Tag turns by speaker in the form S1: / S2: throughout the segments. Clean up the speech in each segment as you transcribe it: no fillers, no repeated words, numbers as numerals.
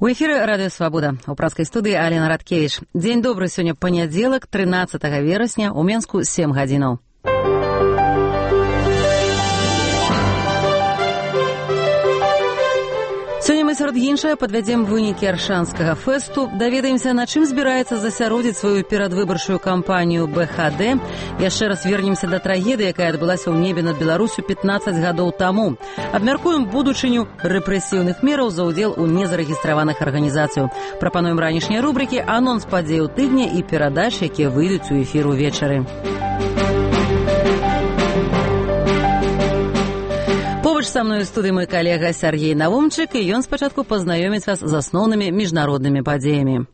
S1: У эфире «Радио Свобода». У праскай студыі Алена Радкевич. Дзень добры, сёння панядзелак, 13 верасня, у Менску 7 гадзінаў. Сёння мы сярод іншага падвядзем вынікі аршанскага фэсту, даведаемся, на чым збіраецца засяродзіць сваю перадвыбарчую кампанію БХД. Яшчэ раз вернемся да трагедыі, якая адбылася ў небе над Беларусю 15 гадоў таму. Абмяркуем будучыню рэпрэсіўных мераў за ўдзел у незарэгістраваных арганізацыяў. Прапануем ранішнія рубрыкі, анонс падзей у тыдні і перадач, якія выйдуць у эфір увечары. Побач са мной у студыі мой калега Сергей Навумчык, і ён спачатку пазнаёміць вас з асноўнымі міжнароднымі падзеямі.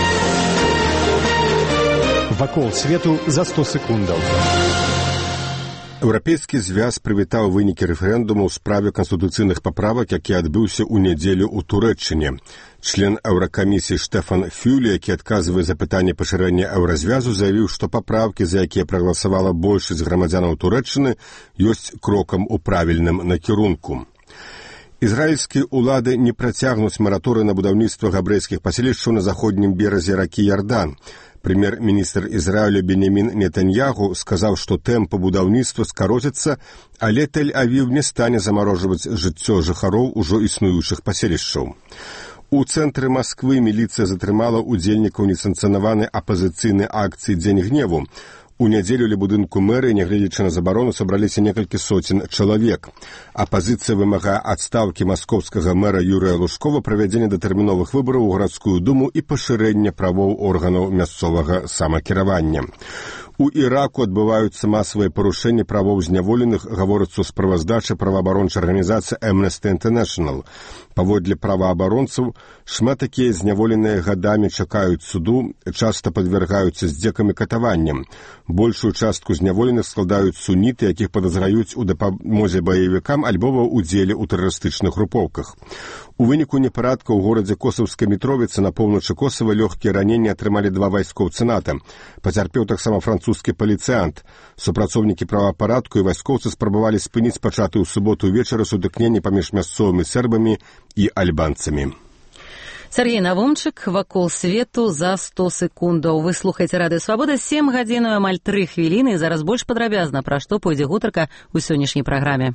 S2: Вакол свету за 100 секундаў.
S3: Еўрапейскі звяз прывітаў вынікі рэферэндуму ў справе канстытуцыйных паправак, які адбыўся ў нядзелю ў Турэччыне. Член еўракамісіі Штефан Фюле, які адказвае за пытанне пашырэння еўразвязу, заявіў, што паправкі, за якія прагаласавала большасць грамадзянаў Турэччыны, ёсць крокам у правільным накірунку. Ізраільскія ўлады не працягнуць мараторый на будаўніцтва габрэйскіх паселішчаў на заходнім беразе ракі Ярдан. Прэм'ер-міністр Ізраіля Бенямін Нетаньягу сказаў, што тэмпы будаўніцтва скароцяцца, але Тель-Авів не стане замарожваць жыццё жыхароў ужо існуючых паселішчаў. У цэнтры Масквы міліцыя затрымала ўдзельнікаў несанкцыянаванай апазіцыйнай акцыі «Дзень гневу». У нядзелю ля будынку мэрыі, нягледзячы на забарону, сабраліся некалькі соцень чалавек. Апазіцыя вымагае адстаўкі маскоўскага мэра Юрыя Лужкова, правядзення датэрміновых выбараў у гарадскую думу і пашырэння правоў органаў мясцовага самакіравання. У Іраку адбываюцца масавыя парушэнні правоў зняволеных, гаворыцца ў справаздачы праваабарончай арганізацыі Amnesty International. Паводле праваабаронцаў, шмат такія зняволеныя гадамі чакаюць суду, часта падвяргаюцца здзекам і катаванням. Большую частку зняволеных складаюць суніты, якіх падазраюць у дапамозе баевікам альбо ва ўдзеле ў тэрарыстычных групоўках. У выніку непарадка ў горадзе Косаўскай Мітровіцы на поўначы Косава лёгкія раненні атрымалі 2 вайскоўцы НАТО. Пацярпеў таксама французскі паліцыянт. Супрацоўнікі правапарадку і вайскоўцы спрабавалі спыніць пачаты ў суботу ўвечары сутыкненне паміж мясцовымі сербамі і альбанцамі.
S1: Сергей Навумчык, вакол свету за 100 секундаў. Вы слухаеце «Радыё Свабода», 7 гадзінаў, амаль 3 хвіліны, і зараз больш падрабязна, пра што пойдзе гутарка ў сённяшняй праграме.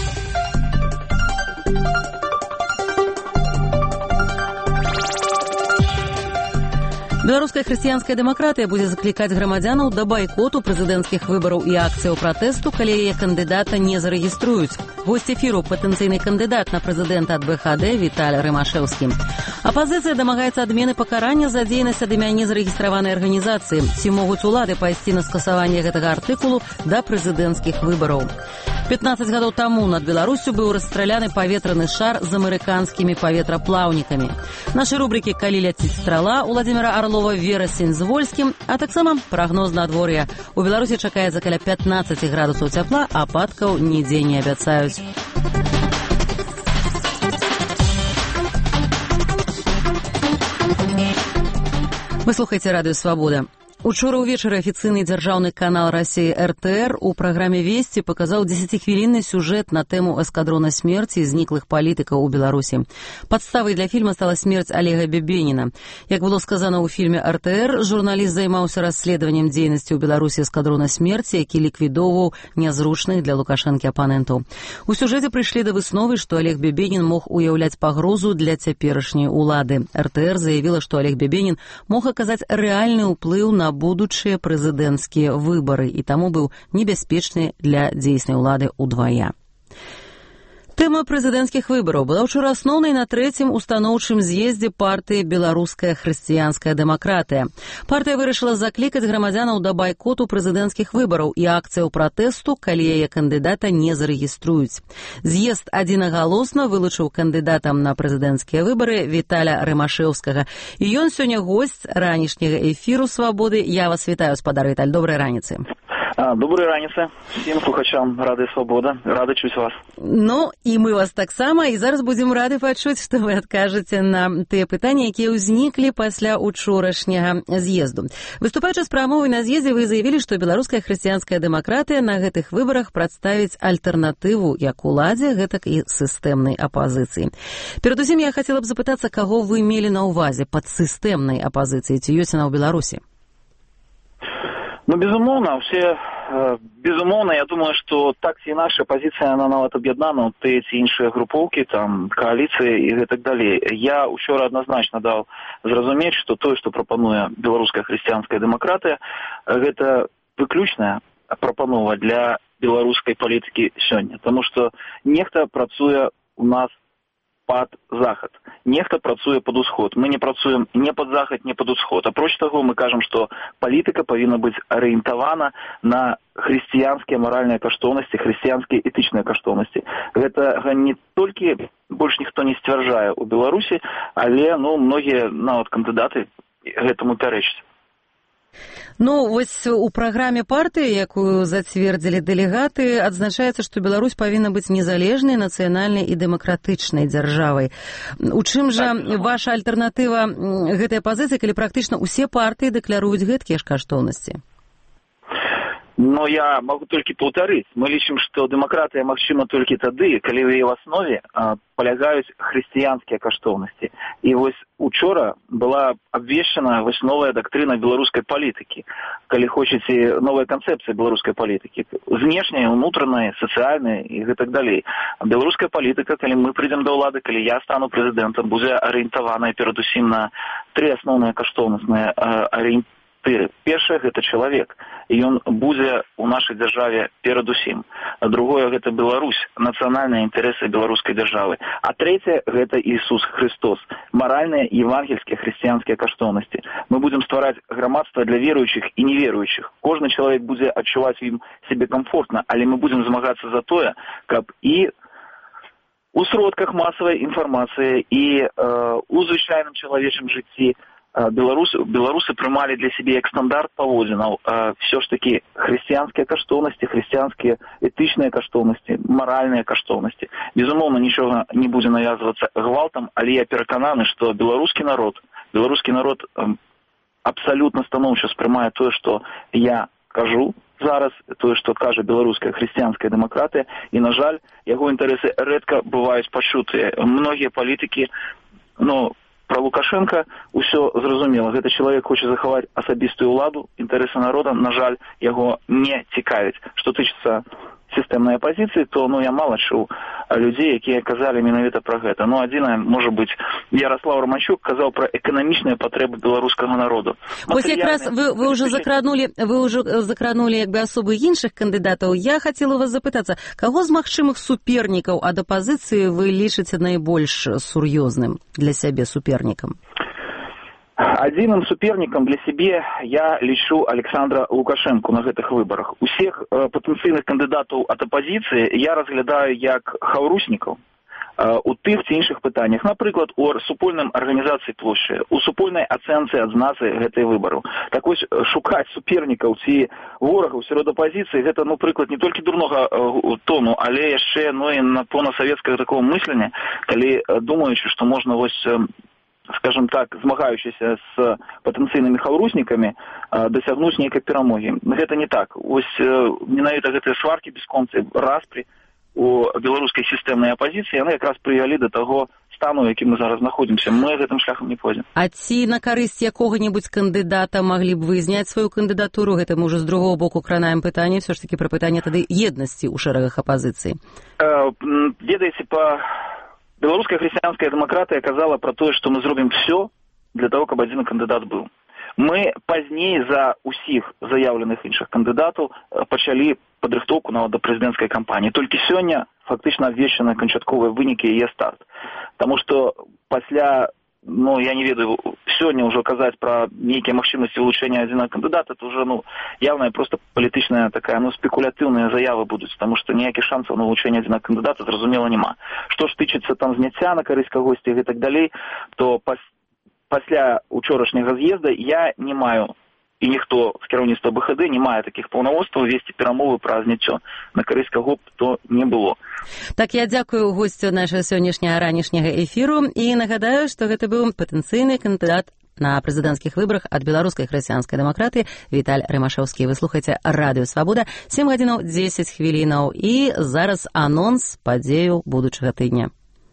S1: Беларуская хрысціянская дэмакратыя будзе заклікаць грамадзянаў да байкоту прэзідэнцкіх выбараў і акцыяў пратэсту, калі яе кандыдата не зарэгіструюць. Госць эфіру патэнцыйны кандыдат на прэзідэнта ад БХД Віталь Рымашэўскі. Апазіцыя дамагаецца адмены пакарання за дзейнасць ад імя незарэгістраванай арганізацыі. Ці могуць улады пайсці на скасаванне гэтага артыкулу да прэзідэнцкіх выбараў? 15 гадоў таму над Беларусю быў расстраляны паветраны шар з амерыканскімі паветраплаўнікамі. Нашы рубрыкі «Калі ляціць страла» Уладзіміра Арлова, верасень з Вольскім, а таксама прагноз надвор'я. У Беларусі чакаецца каля 15 градусаў цяпла, а ападкаў нідзе не абяцаюць. Вы слухаеце «Радыё Свабода». Учора ўвечары афіцыйны дзяржаўны канал Расіі РТР у праграме «Весці» паказаў 10-хвілінны сюжэт на тэму эскадрона смерці і зніклых палітыкаў у Беларусі. Падставай для фільма стала смерць Олега Бебеніна. Як было сказана ў фільме РТР, журналіст займаўся расследаваннем дзейнасці ў Беларусі эскадрона смерці, які ліквідоўваў нязручных для Лукашэнкі апанентаў. У сюжэце прыйшлі да высновы, што Олег Бебенін мог уяўляць пагрозу для цяперашняй улады. РТР заявіла, што Олег Бебенін мог аказаць рэальны ўплыў на будучыя прэзідэнцкія выбары і таму быў небяспечны для дзейснай улады ўдвая. Тэма прэзідэнцкіх выбараў была ўчора асноўнай на 3-м устаноўчым з'ездзе партыі «Беларуская хрысціянская дэмакратыя». Партыя вырашыла заклікаць грамадзянаў да байкоту прэзідэнцкіх выбараў і акцыяў пратэсту, калі яе кандыдата не зарэгіструюць. З'езд адзінагалосна вылучыў кандыдатам на прэзідэнцкія выбары Віталя Рымашэўскага. І ён сёння госць ранішняга эфіру «Свабоды». Я вас вітаю, спадар Віталь. Добрай раніцы.
S4: Доброй раніцы всім слухачам Радыё Свабода. Рады чуць вас.
S1: Ну, і мы вас таксама, і зараз будзем рады пачуць, што вы адкажаце на тыя пытанні, якія ўзніклі пасля учорашняга з'езду. Выступаючы з прамовай на з'ездзе, вы заявілі, што беларуская хрысціянская дэмакратыя на гэтых выбарах прадставіць альтэрнатыву як уладзе, гэтак і сістэмнай апазіцыі. Перадусім, я хацела б запытацца, каго вы мелі на ўвазе пад сістэмнай апазіцыяй, ці ёсць яна ў Беларусі?
S4: Ну, безумоўна, я думаю, што так ці інакш апазіцыя, она нават аб'яднана, тыя ці іншыя групоўкі, там, кааліцыі і гэтак далей. Я учора адназначна даў зразумець, што тое, што прапануе беларуская хрысціянская дэмакратыя, гэта выключная прапанова для беларускай палітыкі сёння. Таму што нехта працуе у нас пад захад. Нехта працуе пад усход. Мы не працуем не пад захад, не пад усход. Апроч таго, мы кажам, што палітыка павінна быць арыентавана на хрысціянскія маральныя каштоўнасці, хрысціянскія этычныя каштоўнасці. Гэтага не толькі больш ніхто не сцвярджае ў Беларусі, але, многія нават кандыдаты гэтаму пярэчаць.
S1: Ну, вось у праграме партыі, якую зацвердзілі дэлегаты, адзначаецца, што Беларусь павінна быць незалежнай, нацыянальнай і дэмакратычнай дзяржавай. У чым жа ваша альтэрнатыва гэтай пазіцыі, калі практычна ўсе партыі дэкляруюць гэткія ж каштоўнасці?
S4: Но я могу толькі паўтарыць. Мы лічым, што дэмакратыя магчыма толькі тады, калі ў яе в аснове палягаюць хрысціянскія каштоўнасці. І вось учора была абвешчана новая дактрына беларускай палітыкі. Калі хочаце, новая канцэпцыя беларускай палітыкі. Знешняй, унутранай, сацыяльнай і гэтак далей. Беларуская палітыка, калі мы прыйдзем да ўлады, калі я стану прэзідэнтам, будзе арыентаваная перадусім на тры асноўныя каштоўнасныя арыентыры. Першае, гэта чалавек, і ён будзе ў нашай дзяржаве перадусім. Другое, гэта Беларусь, нацыянальныя інтарэсы беларускай дзяржавы. А трэцяе, гэта Ісус Христос, маральныя евангельскія хрысціянскія каштоўнасці. Мы будзем ствараць грамадства для веруючых і неверуючых. Кожны чалавек будзе адчуваць ім сябе камфортна, але мы будзем змагацца за тое, каб і у сродках масавай інфармацыі і у звычайным чалавечым жыцці беларусы прымалі для сябе як стандарт паводзінаў все ж такі хрысціянскія каштоўнасці, хрысціянскія этычныя каштоўнасці, маральныя каштоўнасці. Безумоўна, нічога не будзе навязвацца гвалтам, але я перакананы, што беларускі народ абсалютна станоўча спрымае тое, што я кажу зараз, тое, што кажа беларуская хрысціянская дэмакратыя, і, на жаль, яго інтарэсы рэдка бываюць пачутыя. Многія палітыкі, про Лукашенка ўсё зразумела. Гэта чалавек хоча захаваць асабістую ўладу, інтарэсы народа, на жаль, яго не цікавіць. Што тычыцца сістэмнай апазіцыі, то я мала чуў людзей, якія казалі менавіта пра гэта. Адзінае, можа быць, Ярослав Романчук казаў пра эканамічныя патрэбы беларускага народу.
S1: Вось якраз вы ўжо закранулі як бы асобы іншых кандыдатаў. Я хацела вас запытацца, каго з магчымых супернікаў ад апазіцыі вы лічыце найбольш сур'ёзным для сябе супернікам?
S4: Адзіным супернікам для сябе я лічу Александра Лукашенку на гэтых выбарах. Усіх патэнцыйных кандыдатаў ад апазіцыі я разглядаю як хаўруснікаў у тых ці іншых пытаннях. Напрыклад, у супольным арганізацыі плошчы, у супольнай ацэнцы адзнацы гэтай выбару. Так вось, шукаць супернікаў ці ворагаў сярод апазіцыі, гэта, прыклад не толькі дурнога тону, але яшчэ і напона савецкага такого мыслення, калі думаючы, што можна скажем так, змагаючыся з патэнцыйнымі хаўруснікамі, дасягнуць нейкай перамогі. Гэта не так. Вось менавіта гэтыя сваркі бясконцыя, распры у беларускай сістэмнай апазіцыі, яны якраз прывялі да таго стану, якім мы зараз знаходзімся. Мы гэтым шляхам не пойдзем.
S1: А ці на карысць якога-небудзь кандыдата маглі б вы зняць сваю кандыдатуру? Гэта мы ўжо з другого боку кранаем пытанне, все ж таки пра пытанне тады еднасці ў шэрагах апазіцыі.
S4: Ведаеце, беларуская хрысціянская дэмакратыя казала пра тое, што мы зробім все для того, каб адзін кандыдат быў. Мы пазней за усіх заяўленых іншых кандыдатаў пачалі падрыхтоўку нават да прэзідэнцкай кампаніі. Толькі сёння фактычна абвешчаны канчатковыя вынікі яе старт. Таму што пасля, я не ведаю, сёння ўжо казаць пра нейкія магчымасці вылучэння адзінага кандыдата, то ўжо, явная проста палітычная такая, спекулятыўная заявы будуць, таму што ніякіх шансаў на вылучэнне адзінага кандыдата, зразумела, няма. Што ж тычыцца там зняцця на карысць кагосьці і так далей, то пасля учорашняга з'езда я не маю і ніхто з кіраўніцтва БХД не мае такіх паўнамоцтваў весці перамовы пра зняццё на карысць каго б то не было.
S1: Так, я дзякую госцю нашага сённяшняга ранішняга эфіру і нагадаю, што гэта быў патэнцыйны кандыдат на прэзідэнцкіх выбарах ад беларускай хрысціянскай дэмакратыі Віталь Рымашэўскі. Вы слухаеце Радыё Свабода, 7 гадзінаў 10 хвілінаў. І зараз анонс падзеяў будучага тыдня.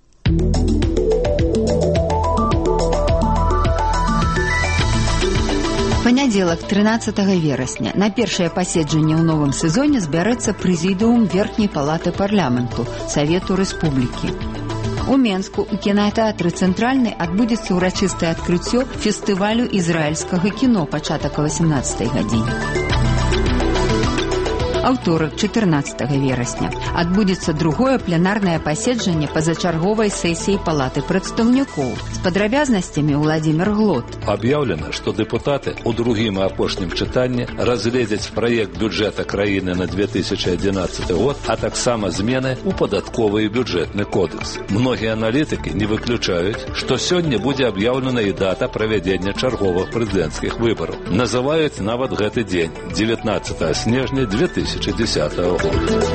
S5: Панядзелак, 13 верасня, на першае паседжанне ў новым сезоне збярэцца прэзідыум Верхняй палаты парламенту Савету Рэспублікі. У Менску у кінатэатры «Цэнтральны» адбудзецца ўрачыстае адкрыццё фестывалю ізраільскага кіно пачатак 18 гадзіне. Аўторак, 14 верасня, адбудзецца другое пленарнае паседжанне пазачарговай сесіі Палаты прадстаўнікоў. З падрабязнасцямі Владзімір Глот.
S6: Аб'яўлена, што дэпутаты ў другім і апошнім чытанні разгледзяць праект бюджэта краіны на 2011 год, а таксама змены ў падатковы і бюджэтны кодекс. Многія аналітыкі не выключаюць, што сёння будзе аб'яўлена і дата правядзення чарговых прэзідэнцкіх выбараў. Называюць нават гэты дзень, 19 снежня 2010 года.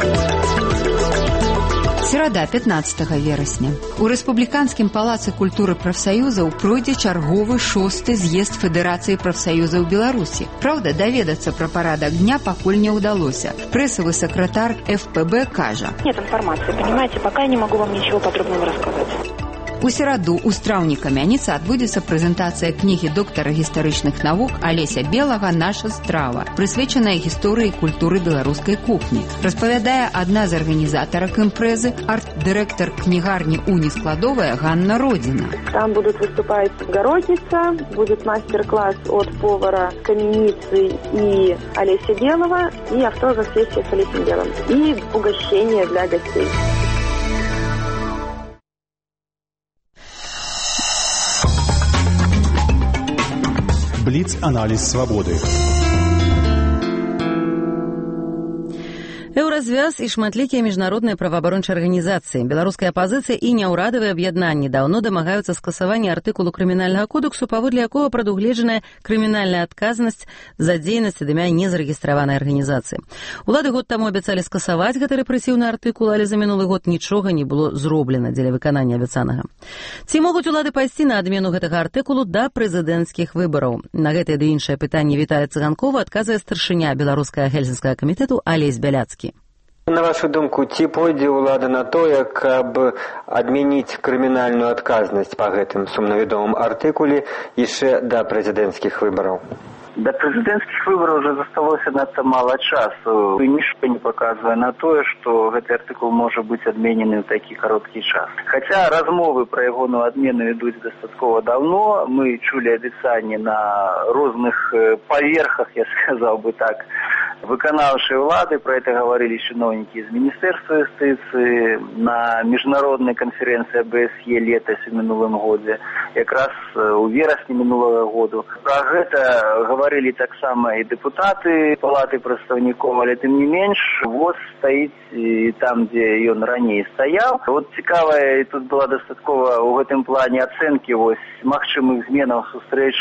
S5: Серада, 15 верасня. У Рэспубліканскім палацы культуры прафсаюзаў пройдзе чарговы 6-й з'езд Федэрацыі прафсаюзаў Беларусі. Праўда, даведацца пра парадак дня пакуль не ўдалося. Прэсавы сакратар ФПБ кажа:
S7: Нет информации, понимаете, пока я не могу вам ничего подробного рассказать.
S5: У сераду ў Страўні-Камяніцы адбудзецца прэзентацыя кнігі доктара гістарычных навук Алеся Белага «Наша страва», прысвечаная гісторыі і культуры беларускай кухні. Распавядае адна з арганізатарак імпрэзы, арт-дырэктар кнігарні «Уні складовая» Ганна Родзіна.
S7: Там будут выступать городница, будет мастер-класс от повара Камяницы и Олеся Белого, и автограф-сессия с Олесем Белым, и угощение для гостей.
S2: Бліц-аналіз свабоды.
S1: Еўразвяз і шматлікія міжнародныя праваабарончыя арганізацыі, беларуская апазіцыя і няўрадавыя аб'яднанні даўно дамагаюцца скасавання артыкулу крымінальнага кодексу, паводле якога прадугледжаная крымінальная адказнасць за дзейнасць ад імя незарэгістраванай арганізацыі. Улады год таму абяцалі скасаваць гэты рэпрэсіўны артыкул, але за мінулы год нічога не было зроблена дзеля выканання абяцанага. Ці могуць улады пайсці на адмену гэтага артыкулу да прэзідэнцкіх выбараў? На гэтае ды іншае пытанне Віталія Цыганкова адказвае старшыня беларускага гельсінскага камітэту Алесь Бяляцкі.
S8: На вашу думку, ці пойдзе ўлада на тое, каб адмяніць крымінальную адказнасць па гэтым сумнавядомым артыкуле яшчэ да прэзідэнцкіх выбараў?
S4: До президентских выборов уже засталося надто мало часу. И ничего не показывая на то, что этот артикул может быть отменен в такий короткий час. Хотя размовы про его отмену идут достаточно давно. Мы чули обещания на разных поверхах, я сказал бы так, виконавшие влады. Про это говорили чиновники из Министерства юстиции на международной конференции ОБСЕ летом в минулом году, как раз у вересня минулого года. Про это говорили так само и депутаты Палаты представников, але тем не менш, ВОЗ стоит и там, где он ранее стоял. Вот цікавая, и тут была достатково в этом плане оценки магчимых зменаў сустрэч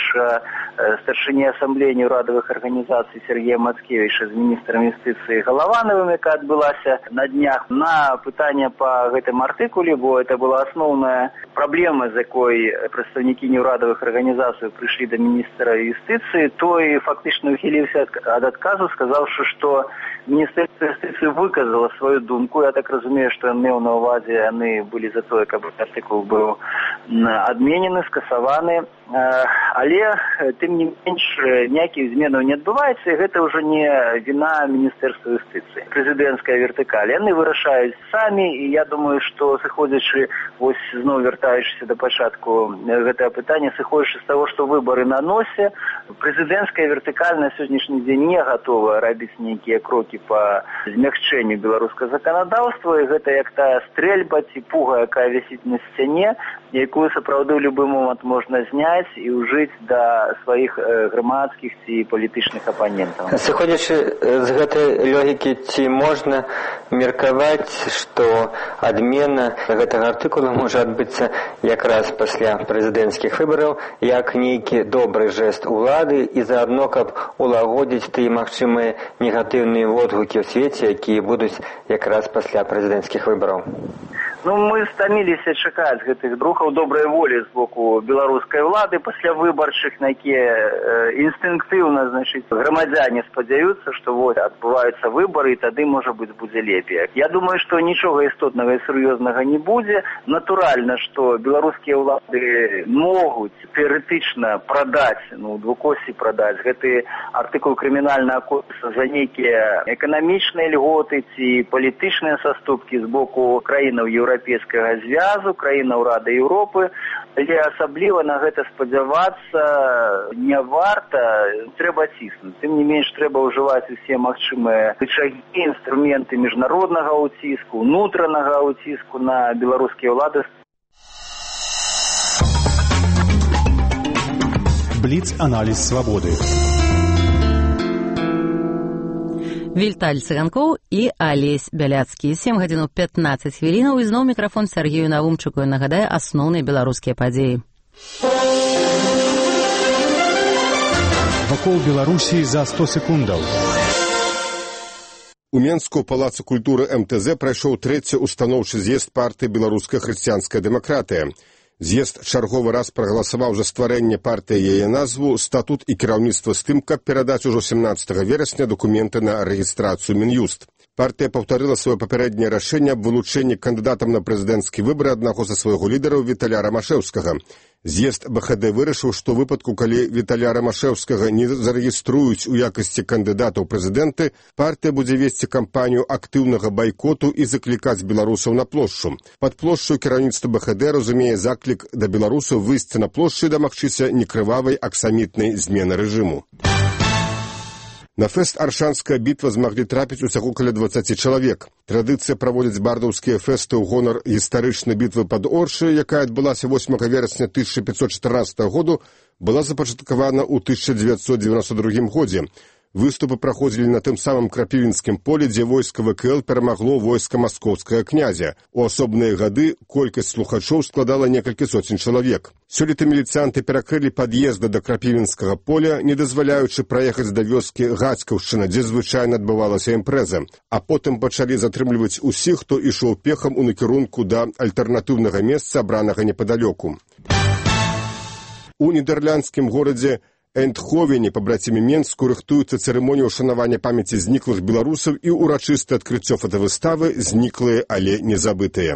S4: старшыні ассамблеі неўрадавых арганізацый Сергея Мацкевича з міністрам юстыцыі Галавановым, яка адбылася на днях, на пытанне по гэтым артыкуле, бо это была основная проблема, з якой прадстаўнікі неўрадавых арганізацый прыйшлі да міністра юстыцыі, той фактычна ухіліўся ад адказу, сказаўшы, што Міністэрства юстыцыі выказала сваю думку. Я так разумею, што ён меў на ўвазе, яны былі за тое, каб артыкул быў адменены, скасаваны. Але, тым не менш, ніякіх зменаў не адбываецца, і гэта ўжо не віна Міністэрства юстыцыі. Прэзідэнцкая вертыкаль. Яны вырашаюць самі, і я думаю, што сыходзячы, зноў вяртаючыся да пачатку гэтага пытання, сыходзячы з таго, што выбары на носе, прэзідэнцкая вертыкаль на сённяшні дзень не гатова рабіць нейкія крокі по змягчэнню беларускага заканадаўства, і гэта як тая стрэльба ці пуга, якая вісіць на сцяне, якую сапраўды ў любы момант можна зняць, узяць і ўжыць да сваіх грамадскіх ці палітычных апанентаў.
S8: Сыходзячы з гэтай логікі, ці можна меркаваць, што адмена гэтага артыкула можа адбыцца якраз пасля прэзідэнцкіх выбараў як нейкі добры жэст улады і заадно, каб улагодзіць тыя магчымыя негатыўныя водгукі ў свеце, якія будуць якраз пасля прэзідэнцкіх выбараў?
S4: Мы стаміліся чакаць гэтых рухаў добрай волі з боку беларускай улады пасля выбарчых, на якія інстынктыўна, грамадзяне спадзяюцца, што адбываюцца выбары, і тады, можа быць, будзе лепей. Я думаю, што нічога істотнага і сур'ёзнага не будзе. Натуральна, што беларускія ўлады могуць тэарэтычна прадаць, двукосі прадаць гэты артыкул крымінальнага кодекса за нейкія эканамічныя льготы ці палітычныя саступкі з боку краінаў Еўрапейскага звязу, краінаў Рады Еўропы, але асабліва на гэта спадзявацца не варта, трэба ціснуць. Тым не менш, трэба ўжываць усе магчымыя рычагі, інструменты міжнароднага ўціску, унутранага ўціску на беларускія ўлады.
S2: Бліц-аналіз свабоды.
S1: Віталь Цыганкоў і Алесь Бяляцкі. 7 гадзін 15 хвілінаў. І зноў мікрафон Сергею Навумчуку. Нагадаю, асноўныя беларускія падзеі.
S2: Вакол Беларусі за 100 секундаў.
S3: У Менску ў Палацы культуры МТЗ прайшоў трэці устаноўчы з'езд партыі «Беларуская хрысціянская дэмакратыя». З'езд чарговы раз прагаласаваў за стварэнне партыі яе назву, статут і кіраўніцтва з тым, каб перадаць ужо 17 верасня дакументы на рэгістрацыю Мін'юст. Партыя паўтарыла сваё папярэдняе рашэнне аб вылучэнні кандыдатам на прэзідэнцкі выбары аднаго са свайго лідараў Віталя Рамашэўскага. З'езд БХД вырашыў, што ў выпадку, калі Віталя Рамашэўскага не зарэгіструюць у якасці кандыдата ў прэзідэнты, партыя будзе весці кампанію актыўнага байкоту і заклікаць беларусаў на плошчу. Пад плошчу кіраўніцтва БХД разумее заклік да беларусаў выйсці на плошчу і дамагчыся некрывавай аксамітнай змены рэжыму. На фэст «Аршанская бітва» змаглі трапіць усяго каля 20 чалавек. Традыцыя праводзіць бардаўскія фэсты ў гонар гістарычнай бітвы пад Оршай, якая адбылася 8 верасня 1514 году, была запачаткавана ў 1992 годзе. Выступы праходзілі на тым самым крапівінскім полі, дзе войска ВКЛ перамагло войска маскоўскага князя. У асобныя гады колькасць слухачоў складала некалькі соцень чалавек. Сёлета міліцыянты перакрылі пад'езды да крапівінскага поля, не дазваляючы праехаць да вёскі Гацькаўшчына, дзе звычайна адбывалася імпрэза. А потым пачалі затрымліваць усіх, хто ішоў пехам у накірунку да альтэрнатыўнага месца, абранага непадалёку. У нідэрландскім горадзе Эндховене, пабрацімі Менску, рыхтуецца цырымонія ўшанавання памяці зніклых беларусаў і ўрачыстае адкрыццё фотавыставы «Зніклыя, але не забытыя».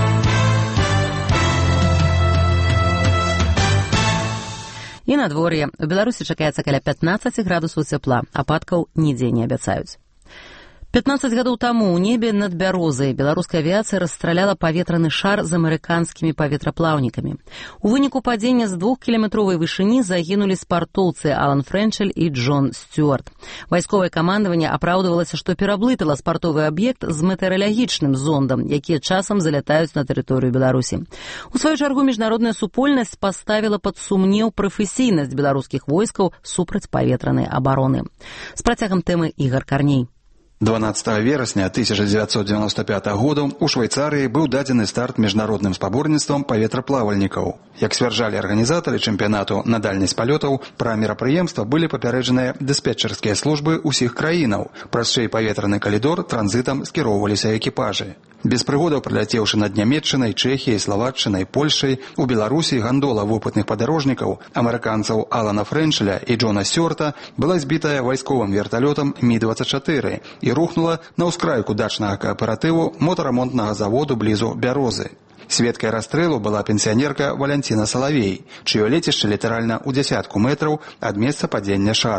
S1: І надвор'е. У Беларусі чакаецца каля 15 градусаў цяпла. Ападкаў нідзе не абяцаюць. 15 гадоў таму ў небе над Бярозай беларуская авіяцыя расстраляла паветраны шар з амерыканскімі паветраплаўнікамі. У выніку падзення з 2-кіламетровай вышыні загінулі спартоўцы Алан Фрэнчель і Джон Стюарт. Вайсковае камандаванне апраўдвалася, што пераблытала спартовы аб'ект з метэаралагічным зондам, якія часам залятаюць на тэрыторыю Беларусі. У сваю чаргу міжнародная супольнасць паставіла пад сумнеў прафесійнасць беларускіх войскаў супраць паветранай абароны. З працягам тэмы Ігар Карней.
S9: 12 верасня 1995 года у Швейцарыі быў дадзены старт міжнародным спаборніцтвам паветраплавальнікаў. Як сцвярджалі арганізатары чэмпіянату на дальнасць палётаў, пра мерапрыемства былі папярэджаныя дыспетчарскія службы ўсіх краінаў. Праз чый паветраны калідор транзітам скіроўваліся экіпажы. Без прыгодаў праляцеўшы над Нямецчынай, Чэхіяй, Славаччынай, Польшай, у Беларусі гандола вопытных падарожнікаў, амерыканцаў Алана Фрэнчеля і Джона Стюарта была збітая вайсковым верталётам Мі-24 і рухнула на ўскрайку дачнага кааператыву мотарамонтнага заводу блізу Бярозы. Сведкай расстрэлу была пенсіянерка Валянціна Салавей, чыё лецішча літаральна ў 10 метраў ад месца падзення шара.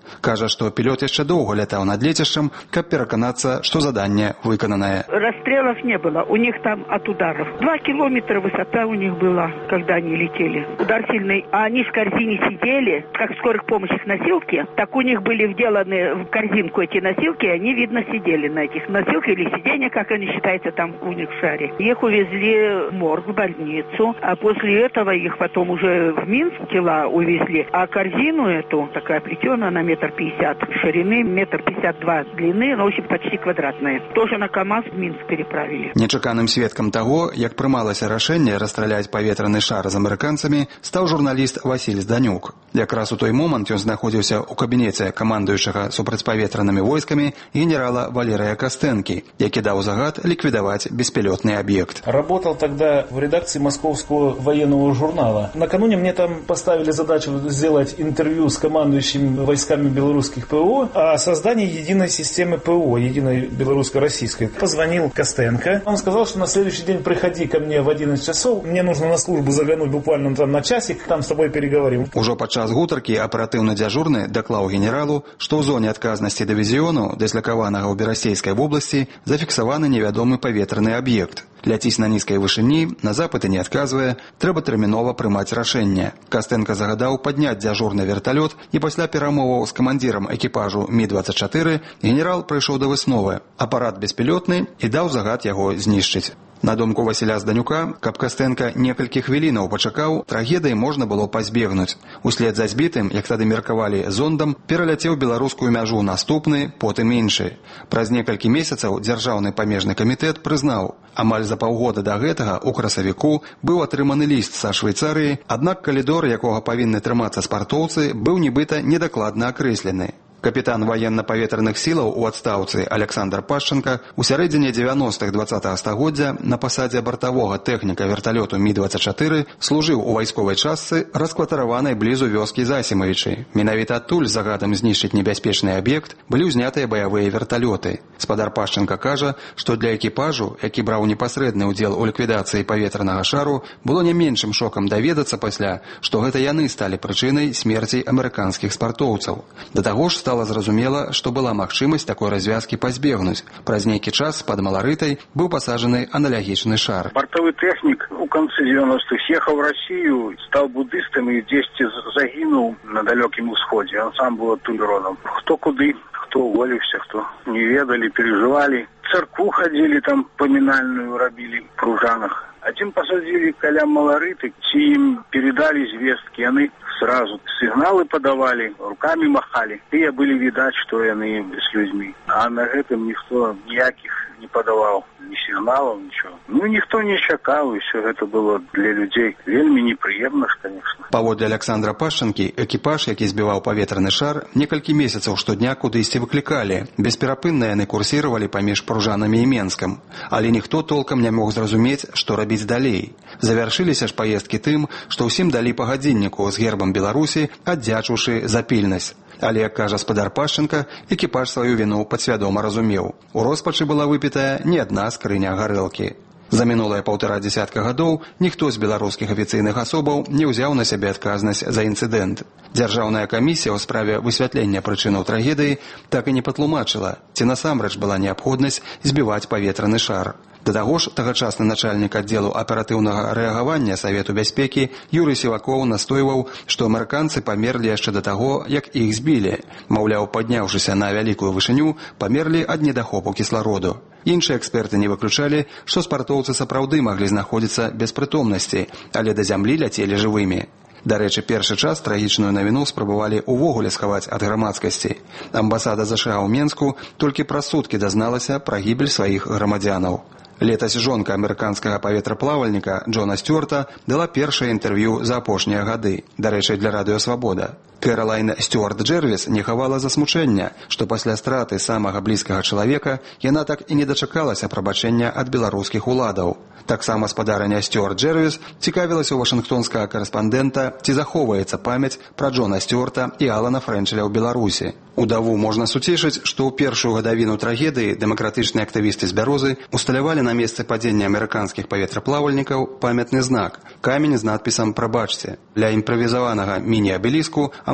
S9: Кажа, што пілот яшчэ доўга лятаў над лецішчам, каб пераканацца, што заданне выкананае.
S10: Расстрелов не было, у них там от ударов. 2 километра высота у них была, когда они летели. Удар сильный, а они в корзине сидели, как в скорых помощных носилки, так у них были вделаны в корзинку эти носилки, и они, видно, сидели на этих носилках или сиденья, как они считаются там у них в шаре. Их увезли в морг, в больницу, а после этого их потом уже в Минск тела увезли, а корзину эту, такая плетеная, на 1,50 м ширины, 1,52 м длины, ну, в общем, почти квадратная, тоже на КамАЗ в Минск переправили.
S9: Нечаканым сведкам таго, як прымалася рашэнне расстраляць паветраны шар з амерыканцамі, стаў журналіст Васіль Зданюк. Якраз у той момант ён знаходзіўся ў кабінеце камандуючага супрацьпаветранымі войскамі генерала Валерия Костенки, які даў загад ликвидовать беспилотный объект.
S11: Работал тогда в редакции Московского военного журнала. Накануне мне там поставили задачу сделать интервью с командующим войсками белорусских ПВО о создании единой системы ПВО, единой белорусско-российской. Позвонил Костенко. Он сказал, что на следующий день приходи ко мне в 11 часов. Мне нужно на службу заглянуть буквально там на часик, там с тобой переговорим.
S9: Ужо падчас гутаркі аператыўны дзяжурны даклаў генералу, што ў зоне адказнасці дывізіёну, дыслакаванага ў Берасцейскай вобласці, зафіксаваны невядомы паветраны аб'ект. Ляціць на нізкай вышыні, на запыты не адказвае, трэба тэрмінова прымаць рашэнне. Костенко загадаў падняць дзяжурны верталёт, і пасля перамоваў з камандзірам экіпажу Ми-24 генерал прыйшоў да высновы: апарат беспілотны, і даў загад яго знішчыць. На думку Васіля Зданюка, каб Костенко некалькі хвілінаў пачакаў, трагедыі можна было пазбегнуць. Услед за збітым, як тады меркавалі, зондам пераляцеў беларускую мяжу наступны, потым іншы. Праз некалькі месяцаў дзяржаўны памежны камітэт прызнаў: амаль за паўгода да гэтага ў красавіку быў атрыманы ліст са Швейцарыі, аднак калідор, якога павінны трымацца спартоўцы, быў нібыта недакладна акрэслены. Капітан военно-паветраных сілаў у адстаўцы Александр Пашченко у сярэдзіне 90-х 20-го стагоддзя на пасадзе бартавога тэхніка верталёту Ми-24 служыў у вайсковай частцы, раскватараванай блізу вёскі Засімавічы. Менавіта адтуль з загадам знішчыць небяспечны аб'ект былі ўзнятыя баявыя верталёты. Спадар Пашченко кажа, што для экіпажу, які браў непасрэдны ўдзел у ліквідацыі паветранага шару, было не меншым шокам даведацца пасля, што гэта яны сталі прычынай смерці амерыканскіх спартоўцаў. Да таго ж стала зразумела, што была магчымасць такой развязкі пазбегнуць. Праз нейкі час пад Маларытай быў пасажаны аналагічны шар.
S12: Бортовый техник у конце 90-х ехал в Россию, стал буддистом и 10 загинул на далеком Усходе. Он сам был оттуда родом. Кто куды, кто уволился, кто не ведали, переживали. В церкву ходили, там поминальную робили в Пружанах. Один посадили каля Маларыты, им передали звестки, они сразу сигналы подавали, руками махали. И были видать, что они с людьми. А на этом никто никаких не подавал ни сигналов, ничего. Ну, никто не чакал, и все это было для людей вельми неприемно, конечно.
S9: Паводле Александра Пашчанкі, экіпаж, які збіваў паветраны шар, некалькі месяцаў штодня кудысьці выклікалі. Бесперапынна яны курсіравалі паміж Пружанамі і Менскам. Але ніхто толкам не мог зразумець, што рабіць далей. Завяршыліся ж паездкі тым, што ўсім далі па гадзінніку з гербам Беларусі, аддзячыўшы за пільнасць. Але, як кажа спадар Пашченко, экіпаж сваю віну падсвядома разумеў. У роспачы была выпітая не адна скрыня гарэлкі. За мінулыя 1,5 дзесятка гадоў ніхто з беларускіх афіцыйных асобаў не ўзяў на сябе адказнасць за інцыдэнт. Дзяржаўная камісія ў справе высвятлення прычынаў трагедыі так і не патлумачыла, ці насамрэч была неабходнасць збіваць паветраны шар. Да таго ж, тагачасны начальнік аддзелу аператыўнага рэагавання Савету бяспекі Юрый Сівакоў настойваў, што амерыканцы памерлі яшчэ да таго, як іх збілі. Маўляў, падняўшыся на вялікую вышыню, памерлі ад недахопу кіслароду. Іншыя эксперты не выключалі, што спартоўцы сапраўды маглі знаходзіцца без прытомнасці, але да зямлі ляцелі жывымі. Дарэчы, першы час трагічную навіну спрабавалі ўвогуле схаваць ад грамадскасці. Амбасада ЗША ў Менску толькі праз суткі дазналася пра гібель сваіх грамадзянаў. Летась жонка амерыканскага паветраплавальніка Джона Стюарта дала першае інтэрв'ю за апошнія гады, дарэчы, для радыё «Свабода». Кэралайн Стюарт Джэрвіс не хавала засмучэння, што пасля страты самага блізкага чалавека яна так і не дачакалася прабачэння ад беларускіх уладаў. Таксама спадарыня Стюарт Джэрвіс цікавілася ў вашынгтонскага карэспандэнта, ці захоўваецца памяць пра Джона Стюарта і Алана Фрэнчеля ў Беларусі. Удаву можна суцешыць, што ў першую гадавіну трагедыі дэмакратычныя актывісты з Бярозы усталявалі на месцы падзення амерыканскіх паветраплавальнікаў памятны знак – камень з надпісам «Прабачце». Для імправізаванага міні-абеліску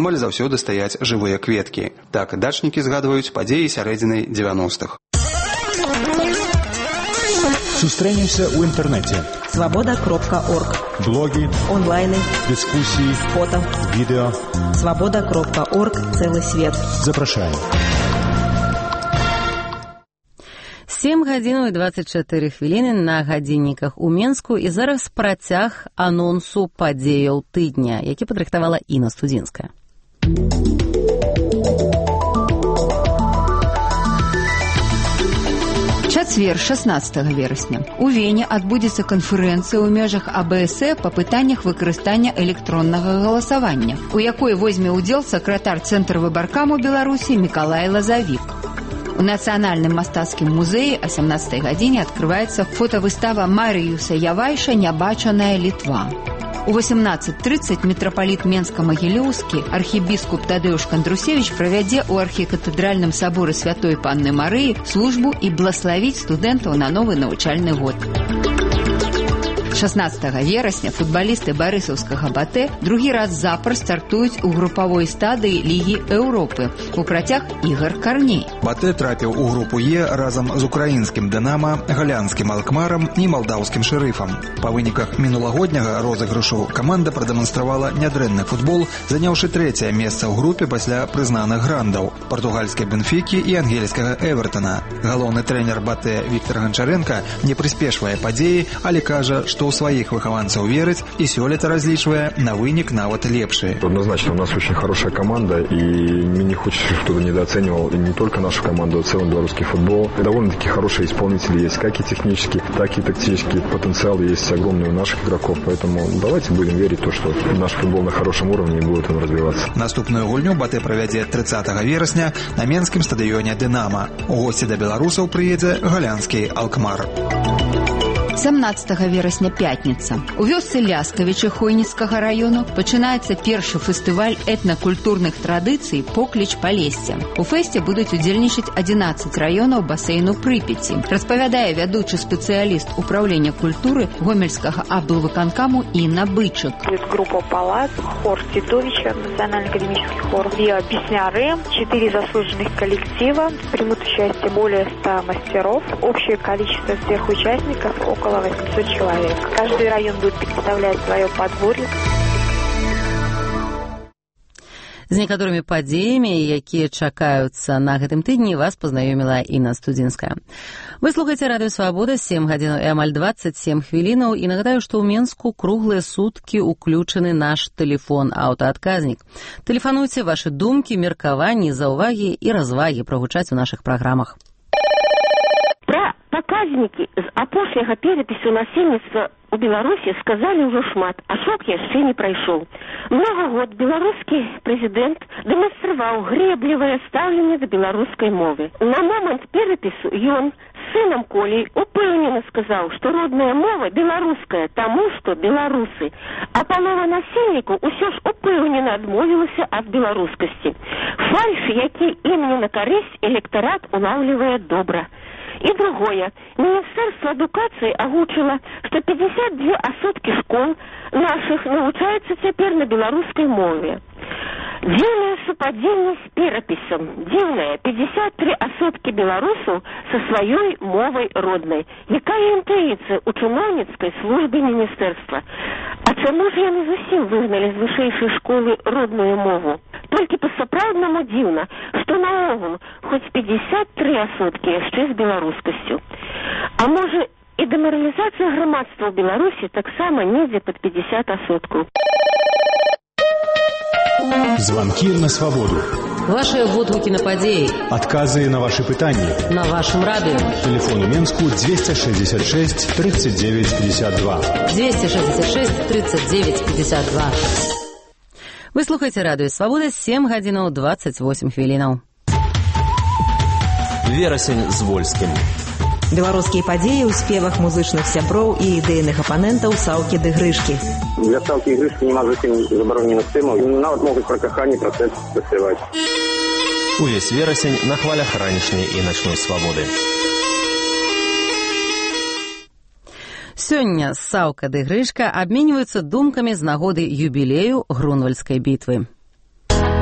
S9: амаль заўсёды стаяць жывыя кветкі. Так дачнікі згадваюць падзеі сярэдзіны 90-х.
S2: Сустрэнемся ў інтэрнэце.
S13: Свобода.орг.
S2: Блоги,
S13: онлайны,
S2: дискуссии,
S13: фото,
S2: видео.
S13: Свобода.орг. Целый свет.
S2: Запрашаем.
S1: 7 гадзін і 24 хвіліны на гадзінніках у Менску і зараз працяг анонсу падзеяў тыдня, які падрыхтавала Інна Студзінская.
S5: Чацвер, 16 верасня. У Вене адбудзецца канферэнцыя ў межах АБСЭ па пытаннях выкарыстання электроннага галасавання, у якой возьме ўдзел сакратар Цэнтра выбаркаму Беларусі Мікалай Лазавік. У Нацыянальным мастацкім музеі о 17 гадзіне адкрываецца фотавыстава Марыюса Явайша «Нябачаная Літва». У 18:30 мітрапаліт Менска-Магілёўскі архібіскуп Тадэуш Кандрусевіч правядзе ў архікатэдральным саборы Святой Панны Марыі службу і блаславіць студэнтаў на новы навучальны год. 16 верасня футбалісты барысаўскага БАТЭ другі раз запар стартуюць у групавой стадыі Лігі Еўропы у працяг ігар Карней.
S9: БАТЭ трапіў у групу Е разам з украінскім «Дынама», галянскім «Алкмарам» і малдаўскім «Шэрыфам». Па выніках мінулагодняга розыгрышу каманда прадэманстравала нядрэнны футбол, заняўшы 3-е месца ў групе пасля прызнаных грандаў – партугальскай «Бенфікі» і ангельскага «Эвертона». Галоўны трэнер БАТЭ Віктор Ганчаренко не прыспешвае падзеі, але кажа, што у своих выхованцев верить и сёлета различивая на вынік нават лепшие.
S14: Однозначно, у нас очень хорошая команда, и мне не хочется, чтобы недооценивал и не только нашу команду, а в целом белорусский футбол. И довольно-таки хорошие исполнители есть, как и технический, так и тактический потенциал есть огромный у наших игроков, поэтому давайте будем верить в то, что наш футбол на хорошем уровне и будет он развиваться.
S9: Наступную гульню БАТЭ правядзе 30 верасня на менскім стадыёне «Дынама». У госці да беларусаў прыедзе галянскі «Алкмар».
S5: 17 верасня пятніца. У вёсцы Ляскавічы Хойніцкага раёну пачынаецца першы фестываль этнакультурных традыцый «Покліч Палесся». У фэсце будуць удзельнічаць 11 раёнаў басейну Прыпяці, распавядае вядучы спецыяліст управлення культуры Гомельскага аблвыканкаму Інна Бычак.
S7: Будет группа «Палац», хор Титовича, национально-академический хор, и песняры, 4 заслуженных коллектива, примут участие более 100 мастеров. Общее количество всех участников около 800 человек. Каждый район будет представлять свое подворье.
S1: З некаторымі падзеямі, якія чакаюцца на гэтым тыдні, вас пазнаёміла Інна Студзінская. Вы слухаеце радыё Свабода, 7 гадзін і амаль 27 хвілінаў, і нагадаю, што ў Менску круглыя суткі ўключаны наш тэлефон-аўтаадказнік. Тэлефануйце, вашы думкі, меркаванні, заўвагі і развагі прагучаць у нашых праграмах.
S15: Паказнікі з апошняга перапісу насельніцтва у Беларусі сказалі ўжо шмат, а шок яшчэ не прайшоў. Много год беларускі прэзідэнт дэманстраваў грэблівае стаўленне да беларускай мовы. На момант перапісу ён з сынам Колей упэўнена сказаў, што родная мова беларуская, таму што беларусы. А палова насельнікаў усё ж упэўнена адмовілася ад беларускасці. Фальш, які ім не на карысць, электарат улаўлівае добра. И другое. Министерство адукации агучило, что 52% школ наших навучаются теперь на белорусской мове. Дзіўнае супадзенне з перапісам. Дзіўнае 53% беларусаў са сваёй мовай роднай. Якая інтуіцыя у чыноўніцкай службе міністэрства? А чаму ж яны зусім выгналі з вышэйшай школы родную мову? Толькі па-сапраўднаму дзіўна, што наогул хоць 53% яшчэ з беларускасцю. А можа і дэмаралізацыя грамадства ў Беларусі таксама недзе пад 50%.
S2: Звонки на свободу.
S1: Ваши водгуки на падеи.
S2: Отказы на ваши пытания.
S1: На вашем радио.
S2: Телефон у Менску 266 39 52.
S1: 266 39 52. Вы слухаете радио «Свобода», 7 гадзінаў 28 хвілінаў.
S16: Верасень з Вольскім.
S13: Беларускія падзеі ў спевах музычных сяброў і ідэйных апанентаў Саўкі ды Грышкі.
S17: Для Саўкі і Грышкі няма зусім забароненых тэмаў. Нават могуць пра каханне, пра секс заспяваць.
S16: Увесь верасень на хвалях ранішняй і начной свабоды.
S1: Сёння Саўка ды Грышка абменьваюцца думкамі з нагоды юбілею Грунвальдскай бітвы.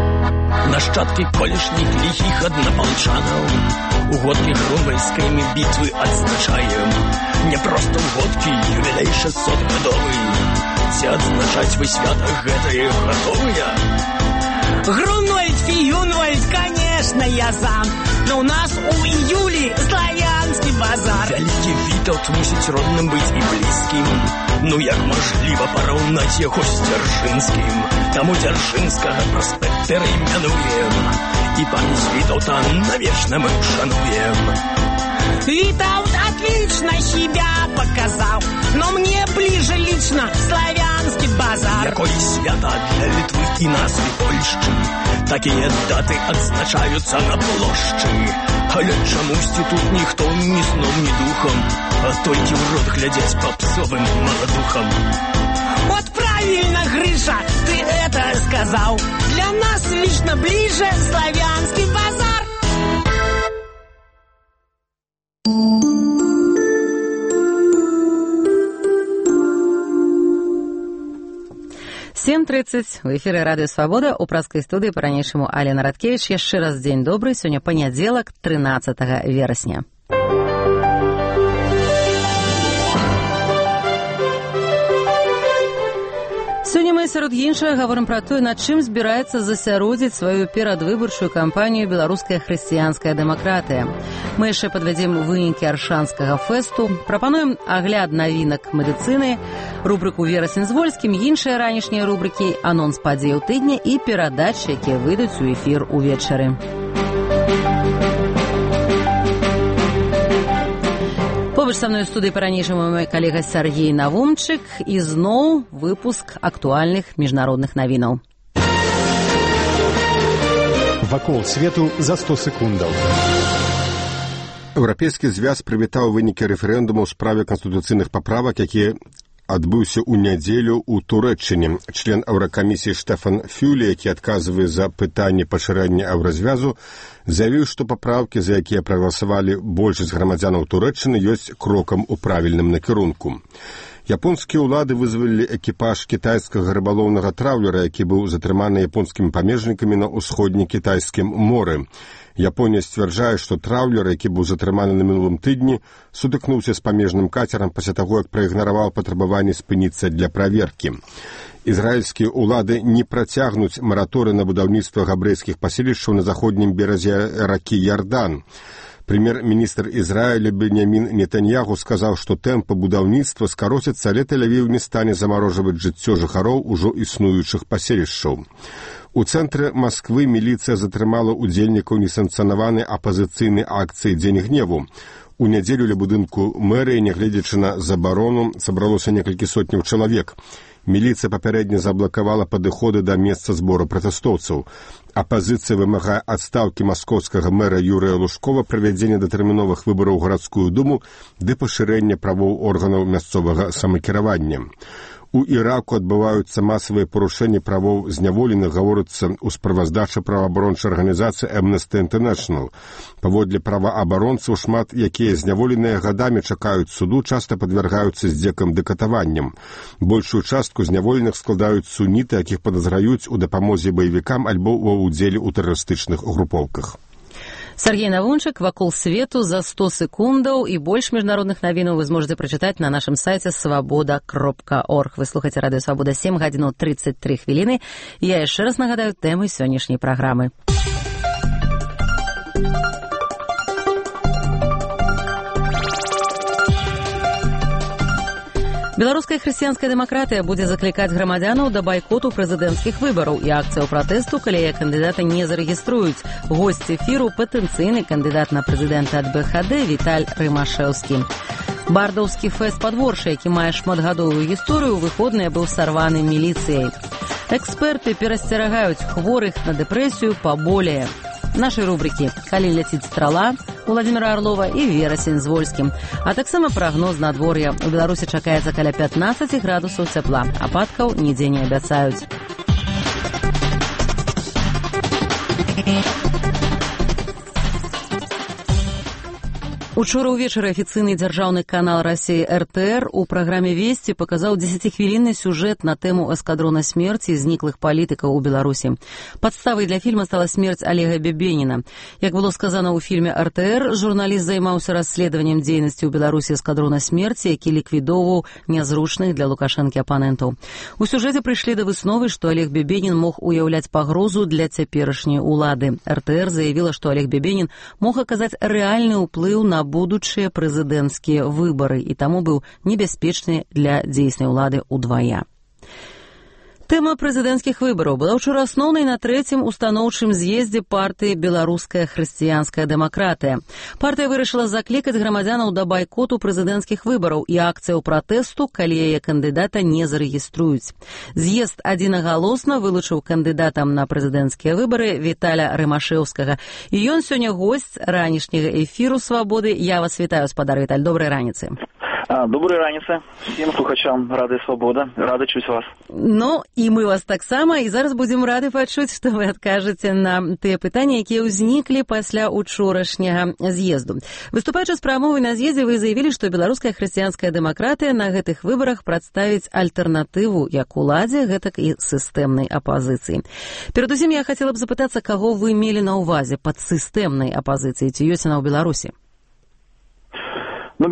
S18: Нашчадкі колішніх ліхіх аднапалчанаў. У годкі грунвальскімі бітвы адзначаем. Не проста ў годкі, юбілей 600-гадовы. Ці адзначаць вы свята гэтае гатовыя?
S19: Грунвальд, Фиюнвальд, конечно, я сам. Но у нас у июлі славянский базар.
S18: Вялікі Вітаўт мусіць родным быць і блізкім. Ну як можліва параўнаць яго з Дзяржынскім? Таму Дзяржынскага праспект перайменуем. І памяць Вітаўта навечна мы ушануем.
S19: Витаут отлично себя показал, но мне ближе лично славянский базар.
S18: Якое свята для Літвы і назвы Польшчы. Такія даты адзначаюцца на плошчы. Але чамусьці тут ніхто ні сном, ні духом, а толькі ў рот глядзяць папсовым маладухам.
S19: Вот правильно, Грыша, ты это сказал. Для нас лично ближе славянский базар.
S1: 7:30 в эфире Радио Свобода. У праскай студыі па-ранейшаму Алена Радкевіч. Яшчэ раз дзень добры. Сёння панядзелак, 13 верасня. Сёння мы сярод іншага гаворым пра тое, над чым збіраецца засяродзіць сваю перадвыбарчую кампанію беларуская хрысціянская дэмакратыя. Мы яшчэ падвядзем вынікі аршанскага фэсту, прапануем агляд навінак медыцыны, рубрыку «Верасень з Вольскім», іншыя ранішнія рубрыкі, анонс падзеяў тыдня і перадачы, якія выйдуць у эфір увечары. Побач са мной у студыі па-ранейшаму мой калега Сергей Навумчык і зноў выпуск актуальных міжнародных навінаў.
S2: Вакол свету за 100 секундаў.
S3: Еўрапейскі звяз прывітаў вынікі рэферэндуму ў справе канстытуцыйных паправак, якія адбыўся ў нядзелю ў Турэччыне. Член Еўракамісіі Штефан Фюле, які адказвае за пытанне пашырэння еўразвязу, заявіў, што папраўкі, за якія прагаласавалі большасць грамадзянаў Турэччыны, ёсць крокам у правільным накірунку. Японскія ўлады вызвалілі экіпаж кітайскага рыбалоўнага траўлера, які быў затрыманы японскімі памежнікамі на ўсходне-кітайскім моры. Японія сцвярджае, што траўлер, які быў затрыманы на мінулым тыдні, сутыкнуўся з памежным кацерам пасля таго, як праігнараваў патрабаванні спыніцца для праверкі. Ізраільскія ўлады не працягнуць мараторый на будаўніцтва габрэйскіх паселішчаў на заходнім беразе ракі Ярдан. Прэм'ер-міністр Ізраіля Беньямін Нетаньягу сказаў, што тэмпы будаўніцтва скароцяцца, але Тель-Авіў не стане замарожваць жыццё жыхароў ужо існуючых паселішчаў. У цэнтры Масквы міліцыя затрымала ўдзельнікаў несанкцыянаванай апазіцыйнай акцыі «Дзень гневу». У нядзелю ля будынку мэрыі, нягледзячы на забарону, сабралося некалькі сотняў чалавек. Міліцыя папярэдне заблакавала падыходы да месца збору пратэстоўцаў. Апазіцыя вымагае адстаўкі маскоўскага мэра Юрыя Лужкова, правядзення датэрміновых выбараў у гарадскую думу ды пашырэння правоў органаў мясцовага самакіравання. У Іраку адбываюцца масавыя парушэнні правоў зняволеных, гаворыцца ў справаздачы праваабарончай арганізацыі Amnesty International. Паводле праваабаронцаў, шмат якія зняволеныя гадамі чакаюць суду, часта падвяргаюцца здзекам ды катаванням. Большую частку зняволеных складаюць суніты, якіх падазраюць у дапамозе баевікам альбо ва ўдзеле ў тэрарыстычных групоўках.
S1: Сергей Навунчык, «Вакол свету за 100 секундаў» і больш міжнародных навінаў вы зможаце прачытаць на нашым сайце свабода.орг. Вы слухаце Радыё Свабода, 7:33. Я яшчэ раз нагадаю тэмы сённяшняй праграмы. Беларуская хрысціянская дэмакратыя будзе заклікаць грамадзянаў да байкоту прэзідэнцкіх выбараў і акцыяў пратэсту, калі кандыдата не зарэгіструюць. Госць эфіру — патэнцыйны кандыдат на прэзідэнта ад БХД Віталь Рымашэўскі. Бардаўскі фэст падворша, які мае шматгадовую гісторыю, выходныя быў сарваны міліцыяй. Эксперты перасцерагаюць хворых на дэпрэсію паболее. Нашай рубрыкі «Калі ляціць страла» Владимира Орлова і «Верасень з Вольскім». А таксама прагноз надвор'я. У Беларусі чакаецца каля 15 градусаў цяпла. Ападкаў нідзе не абяцаюць. Учора ўвечары афіцыйны дзяржаўны канал России РТР у праграме «Вести» паказаў 10-хвілінны сюжэт на тэму эскадрона смерці зніклых палітыкаў у Беларусі. Падставай для фільма стала смерць Олега Бебеніна. Як было сказано ў фільме РТР, журналіст займаўся расследаваннем дзейнасці ў Беларусі эскадрона смерці, які ліквідоўваў нязручных для Лукашэнкі апанентаў. У сюжэце прыйшлі да высновы, што Олег Бебенін мог уяўляць пагрозу для цяперашняй улады. РТР заявіла, што Олег Бебенін мог аказаць рэальны ўплыў на будучыя прэзідэнцкія выбары і таму быў небяспечны для дзейснай улады ўдвая. Тэма прэзідэнцкіх выбараў была ўчора асноўнай на трэцім устаноўчым з'ездзе партыі «Беларуская хрысціянская дэмакратыя». Партыя вырашыла заклікаць грамадзянаў да байкоту прэзідэнцкіх выбараў і акцыяў пратэсту, калі яе кандыдата не зарэгіструюць. З'езд адзінагалосна вылучыў кандыдатам на прэзідэнцкія выбары Віталя Рымашэўскага. І ён сёння госць ранішняга эфіру «Свабоды». Я вас вітаю, спадар Віталь. Добрай раніцы.
S4: Доброй раніцы всім слухачам Рады Свабода. Рады чуць вас.
S1: Ну, і мы вас таксама, і зараз будзем рады пачуць, што вы адкажаце на тыя пытанні, якія ўзніклі пасля учорашняга з'езду. Выступаючы з прамовай на з'ездзе, вы заявілі, што беларуская хрысціянская дэмакратыя на гэтых выбарах прадставіць альтэрнатыву як уладзе, гэтак і сістэмнай апазіцыі. Перадусім, я хацела б запытацца, каго вы мелі на ўвазе пад сістэмнай апазіцыяй, ці ёсць яна ў Беларусі?
S4: Ну,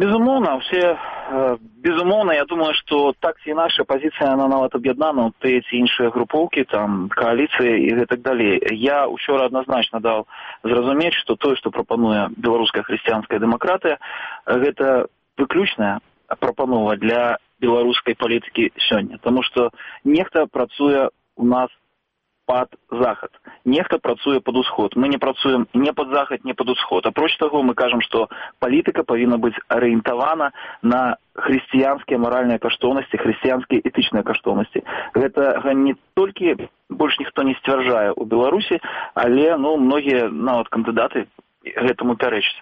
S4: безумоўна, я думаю, што так ці іначай пазіцыя, она нават аб'яднана ў тыя ці іншыя групоўкі, там, кааліцыі і гэтак далей. Я учора адназначна даў зразумець, што тое, што прапануе беларуская хрысціянская дэмакратыя, гэта выключная прапанова для беларускай палітыкі сёння. Таму што нехта працуе у нас пад захад. Нехта працуе пад усход. Мы не працуем не пад захад, не пад усход. Апроч таго, мы кажам, што палітыка павінна быць арыентавана на хрысціянскія маральныя каштоўнасці, хрысціянскія этычныя каштоўнасці. Гэтага не толькі больш ніхто не сцвярджае ў Беларусі, але, многія нават кандыдаты гэтаму пярэчаць.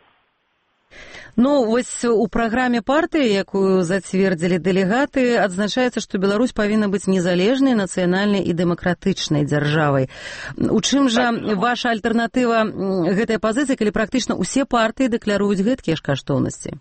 S1: Ну, вось у праграме партыі, якую зацвердзілі дэлегаты, адзначаецца, што Беларусь павінна быць незалежнай, нацыянальнай і дэмакратычнай дзяржавай. У чым жа ваша альтэрнатыва гэтай пазіцыі, калі практычна ўсе партыі дэкляруюць гэткія ж каштоўнасці?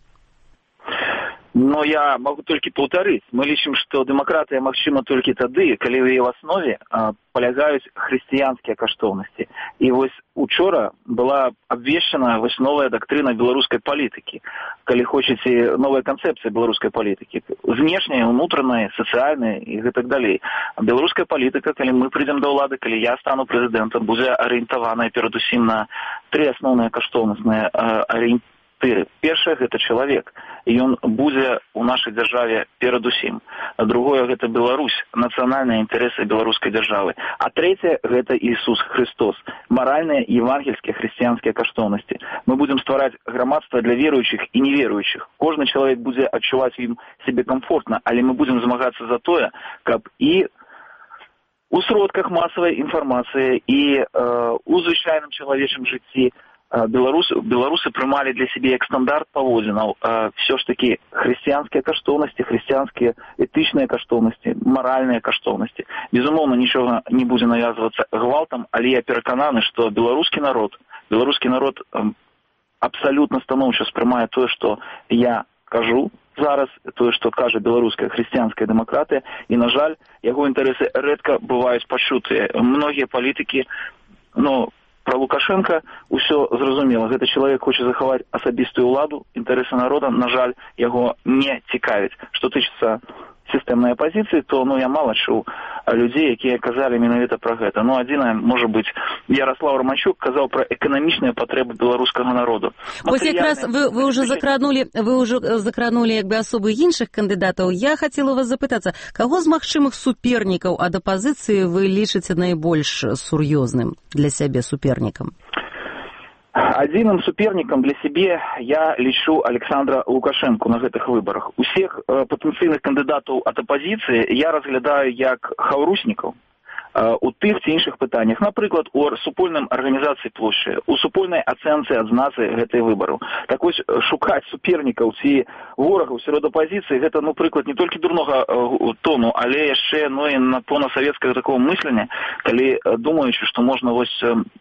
S4: Но я могу толькі паўтарыць. Мы лічым, што дэмакратыя магчыма толькі тады, калі ў яе в аснове палягаюць хрысціянскія каштоўнасці. І вось учора была абвешчана вось новая дактрына беларускай палітыкі. Калі хочаце, новая канцэпцыя беларускай палітыкі. Знешняя, унутраная, сацыяльная і гэтак далей. Беларуская палітыка, калі мы прыйдзем да ўлады, калі я стану прэзідэнтам, будзе арыентаваная перадусім на тры асноўныя каштоўнасныя арыентыры. Першае, гэта чалавек, і ён будзе ў нашай дзяржаве перадусім. Другое, гэта Беларусь, нацыянальныя інтарэсы беларускай дзяржавы. А трэцяе, гэта Ісус Христос, маральныя і евангельскія хрысціянскія каштоўнасці. Мы будзем ствараць грамадства для веруючых і неверуючых. Кожны чалавек будзе адчуваць ім сябе комфортна, але мы будзем змагацца за тое, каб і у сродках масавай інфармацыі, і у звычайным чалавечым жыцці беларусы прымалі для сябе як стандарт паводзінаў все ж такі хрысціянскія каштоўнасці, хрысціянскія этычныя каштоўнасці, маральныя каштоўнасці. Безумоўна, нічога не будзе навязвацца гвалтам, але я перакананы, што беларускі народ абсалютна станоўча спрымае тое, што я кажу зараз, тое, што кажа беларуская хрысціянская дэмакратыя, і, на жаль, яго інтарэсы рэдка бываюць пачутыя. Многія палітыкі, про Лукашенка ўсё зразумела. Гэты чалавек хоча захаваць асабістую ўладу, інтарэсы народа, на жаль, яго не цікавіць. Што тычыцца сістэмнай апазіцыі, то я мала чуў людзей, якія казалі менавіта пра гэта. Адзінае, можа быць, Ярослав Романчук казаў пра эканамічныя патрэбы беларускага народу.
S1: Вось якраз вы ўжо закранулі асобы іншых кандыдатаў. Я хацела вас запытацца, каго з магчымых супернікаў ад апазіцыі вы лічыце найбольш сур'ёзным для сябе супернікам?
S4: Адзіным супернікам для сябе я лічу Александра Лукашэнку на гэтых выбарах. Усіх патэнцыйных кандыдатаў ад апазіцыі я разглядаю як хаўруснікаў у тых ці іншых пытаннях. Напрыклад, у супольным арганізацыі плошчы, у супольнай ацэнцы адзнацы гэтай выбару. Так вось, шукаць супернікаў ці ворагаў сярод апазіцыі, гэта, прыклад не толькі дурнога тону, але яшчэ і на тона савецкага такого мыслення, калі думаючы, што можна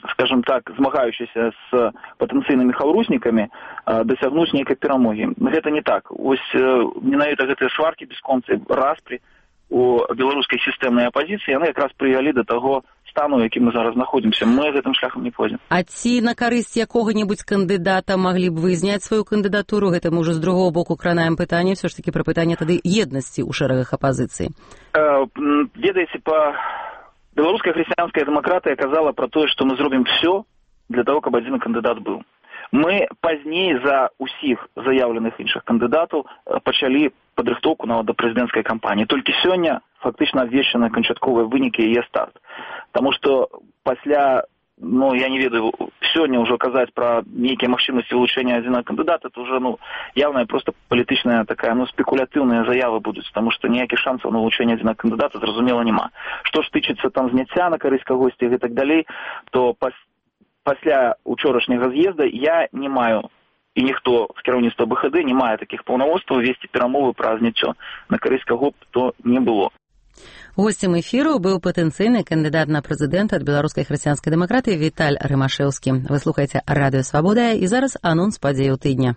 S4: скажем так, змагаючыся з патэнцыйнымі хаўруснікамі, дасягнуць нейкай перамогі. Гэта не так. Вось менавіта гэтыя сваркі бясконцыя, распры у беларускай сістэмнай апазіцыі, яны якраз прывялі да таго стану, у якім мы зараз знаходзімся. Мы гэтым шляхам не пойдзем.
S1: А ці на карысць якога-небудзь кандыдата маглі б вы зняць сваю кандыдатуру? Гэта мы ўжо з другого боку кранаем пытанне, ўсё ж такі пра пытанне тады еднасці ў шэрагах апазіцыі.
S4: Ведаеце, беларуская хрысціянская дэмакратыя казала пра тое, што мы зробім все для того, каб адзін кандыдат быў. Мы пазней за ўсіх заяўленых іншых кандыдатаў пачалі падрыхтоўку нават да прэзідэнцкай кампаніі. Толькі сёння фактычна абвешчаны канчатковыя вынікі яе старт. Таму што пасля, я не ведаю, сёння ўжо казаць пра нейкія магчымасці вылучэння адзінага кандыдата, это ўжо явная проста палітычная такая, спекулятыўная заявы будуць, таму што ніякіх шансаў на вылучэнне адзінага кандыдата, зразумела, няма. Што ж тычыцца там зняцця на карысць кагосьці і так далей, то пасля учорашняга з'езда я не маю, і ніхто з кіраўніцтва БХД не мае такіх паўнамоцтваў весці перамовы пра зняццё на карысць каго б то не было.
S1: Гостем эфіру быў патэнцыйны кандыдат на прэзідэнта ад беларускай хрысціянскай дэмакратыі Віталь Рымашэўскі. Вы слухаеце радыё Свабода, і зараз анонс падзеяў тыдня.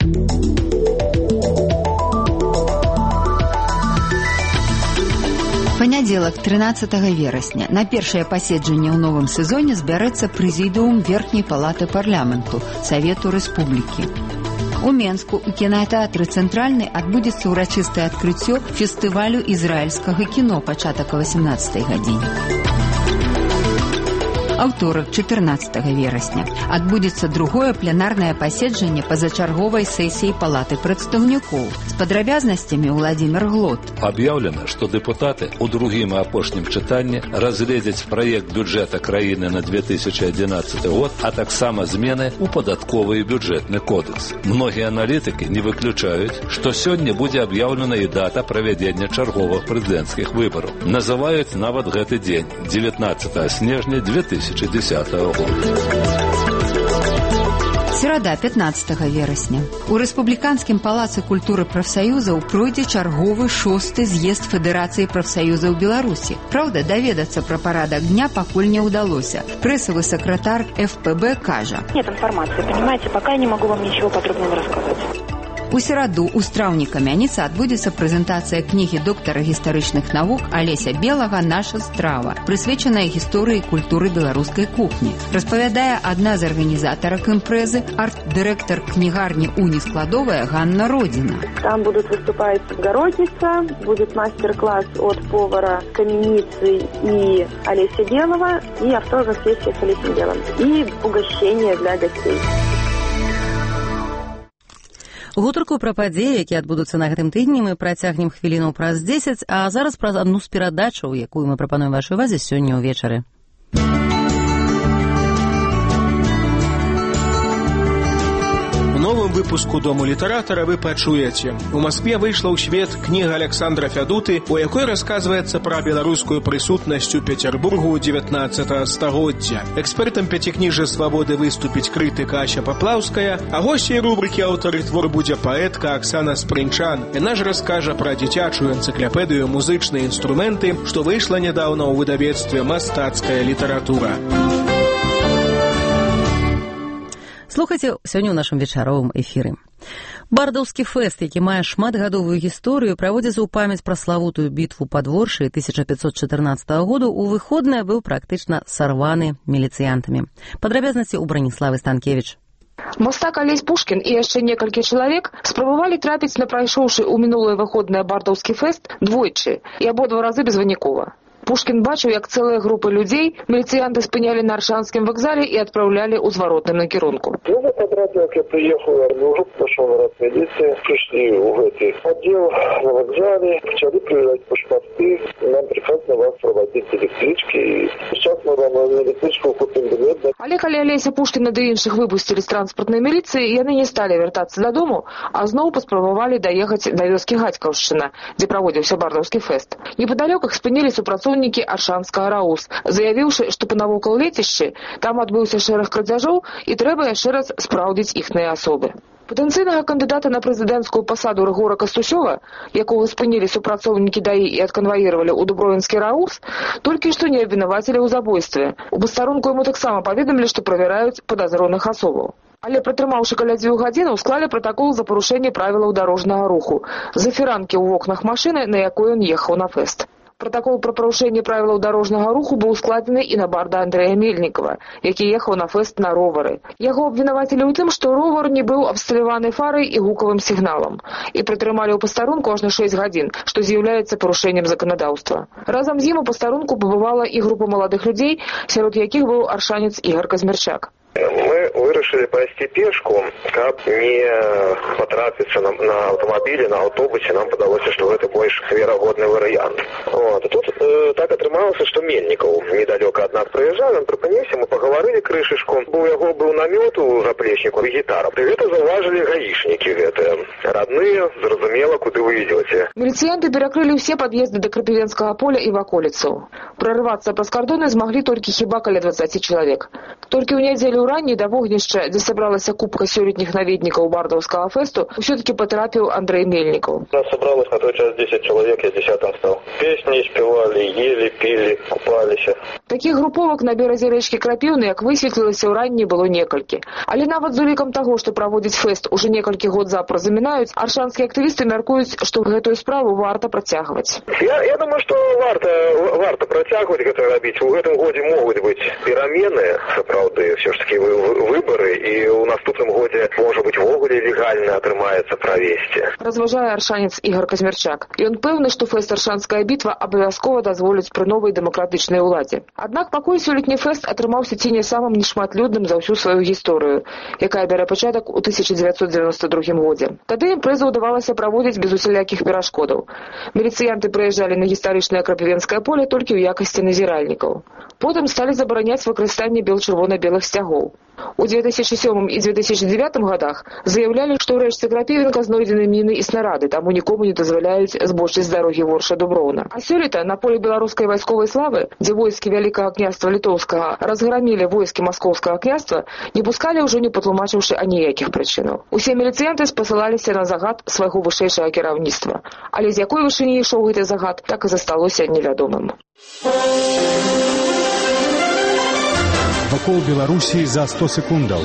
S5: Панядзелак, 13 верасня, на першае паседжанне ў новым сезоне збярэцца прэзідыум Верхняй палаты парламенту Савету Рэспублікі. У Менску у кінатэатры «Цэнтральны» адбудзецца ўрачыстае адкрыццё фестывалю ізраільскага кіно пачатак 18 гадзіне. Аўторак, 14 верасня, адбудзецца другое пленарнае паседжанне пазачарговай сесіі Палаты прадстаўнікоў. З падрабязнасцямі Владзімір Глот.
S6: Аб'яўлена, што дэпутаты ў другім і апошнім чытанні разгледзяць праект бюджэта краіны на 2011 год, а таксама змены ў падатковы і бюджэтны кодекс. Многія аналітыкі не выключаюць, што сёння будзе аб'яўлена і дата правядзення чарговых прэзідэнцкіх выбараў. Называюць нават гэты дзень, 19 снежня 2010 года.
S5: Серада, 15 верасня. У Рэспубліканскім палацы культуры прафсаюзаў пройдзе чарговы 6-й з'езд Федэрацыі прафсаюзаў Беларусі. Праўда, даведацца пра парадак дня пакуль не ўдалося. Прэсавы сакратар ФПБ кажа:
S7: Нет информации, понимаете, пока я не могу вам ничего подробного рассказать.
S5: У сераду ў страўні-камяніцы адбудзецца прэзентацыя кнігі доктара гістарычных навук Алеся Белага «Наша страва», прысвечаная гісторыі культуры беларускай кухні. Распавядае адна з арганізатарак імпрэзы, арт-дырэктар кнігарні «Уні складовая» Ганна Родзіна.
S7: Там будут выступать городница, будет мастер-класс от повара Каменицы и Олеся Белого, и автограф-сессия с Олесем Белым, и угощение для гостей.
S1: Гутарку пра падзеі, якія адбудуцца на гэтым тыдні, мы працягнем хвіліну праз 10, а зараз пра адну з перадачаў, якую мы прапануем вашай увазе сёння ўвечары.
S20: У новым выпуску «Дому літаратара» вы пачуеце. У Маскве выйшла ў свет кніга Александра Фядуты, у якой расказваецца пра беларускую прысутнасць у Петербургу 19 стагоддзя. Экспертам пяцікніжжа «Свабоды» выступіць крытыка Ася Паплаўская, а госцей рубрыкі «Аўтары твор» будзе паэтка Аксана Спрынчан. Яна ж раскажа пра дзіцячую энцыклапедыю «Музычныя інструменты», што выйшла нядаўна ў выдавецтве «Мастацкая літаратура».
S1: Слухайце сёння ў нашым вечаровым эфіры. Бардаўскі фэст, які мае шматгадовую гісторыю, праводзіцца ў памяць пра славутую бітву пад Воршай 1514 году, у выходныя быў практычна сарваны міліцыянтамі. Падрабязнасці ў Браніславы Станкевіч.
S21: Мастак Алесь Пушкін і яшчэ некалькі чалавек спрабавалі трапіць на прайшоўшы ў мінулае выходнае бардаўскі фэст двойчы і абодва разы безвынікова. Пушкін бачыў, як цэлыя групы людзей міліцыянты спынялі на Аршанскім вакзале і адпраўлялі ў зваротным накірунку.
S22: Ну вот одразу, як я приехал в армию, уже пошел наряд милиции, пришли в эти отдел на вокзале, начали проверять паспорты, нам приказано вас проводить электрички, и сейчас мы вам на электричку купим билет.
S21: Але калі Алеся Пушкіна ды іншых выпусцілі з транспартнай міліцыі, яны не сталі вяртацца дадому, а зноў паспрабавалі даехаць да вёскі Гадзькаўшчына, дзе праводзіўся бардаўскі фэст. Непадалёк іх спынілі супрацоўнікі Аршанскага РАУС, заявіўшы, што навокал лецішчы там адбыўся шэраг крадзяжоў і трэба яшчэ раз спраўдзіць іхныя асобы. Патэнцыйнага кандыдата на прэзідэнцкую пасаду Рыгора Кастусёва, якога спынілі супрацоўнікі ДАІ і адканваіравалі ў Дубровінскі рауз, толькі што не абвінавацілі ў забойстве. У пастарунку яму таксама паведамілі, што правяраюць падазроных асобаў. Але пратрымаўшы каля 2 гадзінаў, склалі пратакол за парушэнне правілаў дарожнага руху з-за фіранкі ў вокнах машыны, на якой ён ехаў на фэст. Протокол про парушэнне правілаў дарожнага руху быў складзены і на барда Андрэя Мельнікова, які ехаў на фэст на ровары. Яго абвінавацілі ў тым, што ровар не быў абсталяваны фарай і гукавым сігналам. І прытрымалі ў пастарунку аж на 6 гадзін, што з'яўляецца парушэннем заканадаўства. Разам з ім у пастарунку пабывала і група маладых людзей, сярод якіх быў аршанец Ігор Казмірчак.
S22: Мы вырашылі пайсці пешку, каб не патрапіцца на аўтамабілі, на аўтобусе. Нам падалося, што гэта больш верагодны варыянт. Тут так атрымалася, што Мельнікаў недалёка ад нас прыязджаў, ён прыпыніўся, мы пагаварылі крышачку. У яго быў намёт у заплечніку і гітара. Гэта заўважылі гаішнікі гэтыя. Родныя, зразумела, куды вы ідзёце.
S21: Міліцыянты перакрылі ўсе пад'езды да Крапівенскага поля і ваколіцаў. Прарывацца праз кардоны змаглі толькі хіба каля 20 чалавек. Толькі ў нядзелю раней да вогнішча, дзе сабралася купка сёлетніх наведнікаў бардаўскага фэсту, усё-таки потрапіў Андрей Мельнікаў.
S22: Нас собралось на той час 10 человек, я 10-м стал. Песни спевали, ели, пили, купалися.
S21: Такіх груповак на беразе рэчкі Крапіўны, як высветлілася ў ранні, было некалькі. Але нават з улікам таго, што праводзіць фэст уже некалькі год запар замінаюць, аршанскія актывісты мяркуюць, што гэтую справу варта працягваць.
S22: Я думаю, што варта працягваць гэта рабіць. У гэтым годзе могуць быць перамены, сапраўды, все ж таки выборы, і ў наступным годзе, можа быць, вогуле легальна атрымаецца правесці.
S21: Разважае аршанец Ігор Казмірчак. Ён пэўны, што фэст «Аршанская бітва» абавязкова дазволіць пры новай дэмакратычнай уладзе. Аднак пакуль сёлетні фэст атрымаўся ці не самым нешматлюдным за ўсю сваю гісторыю, якая бярэ пачатак у 1992 годзе. Тады імпрэзу ўдавалася праводзіць без усялякіх перашкодаў. Міліцыянты прыязджалі на гістарычнае Крапівенскае поле толькі ў якасці назіральнікаў. Потым сталі забараняць выкарыстанне бел-чырвона-белых сцягоў. У 2007 і 2009 годах заяўлялі, што ў рэчцы Крапівенка знойдзены міны і снарады, таму нікому не дазваляюць збочыць з дарогі Ворша-Дуброўна. А сёлета на поле беларускай вайсковай славы, дзе войскі Вялікага княства Літоўскага разграмілі войскі Маскоўскага княства, не пускалі ўжо не патлумачыўшы аніякіх прычынаў. Усе міліцыянты спасылаліся на загад свайго вышэйшага кіраўніцтва. Але з якой вышыні ішоў гэты загад, так і засталося невядомым.
S2: Вакол Беларусі за 100 секундаў.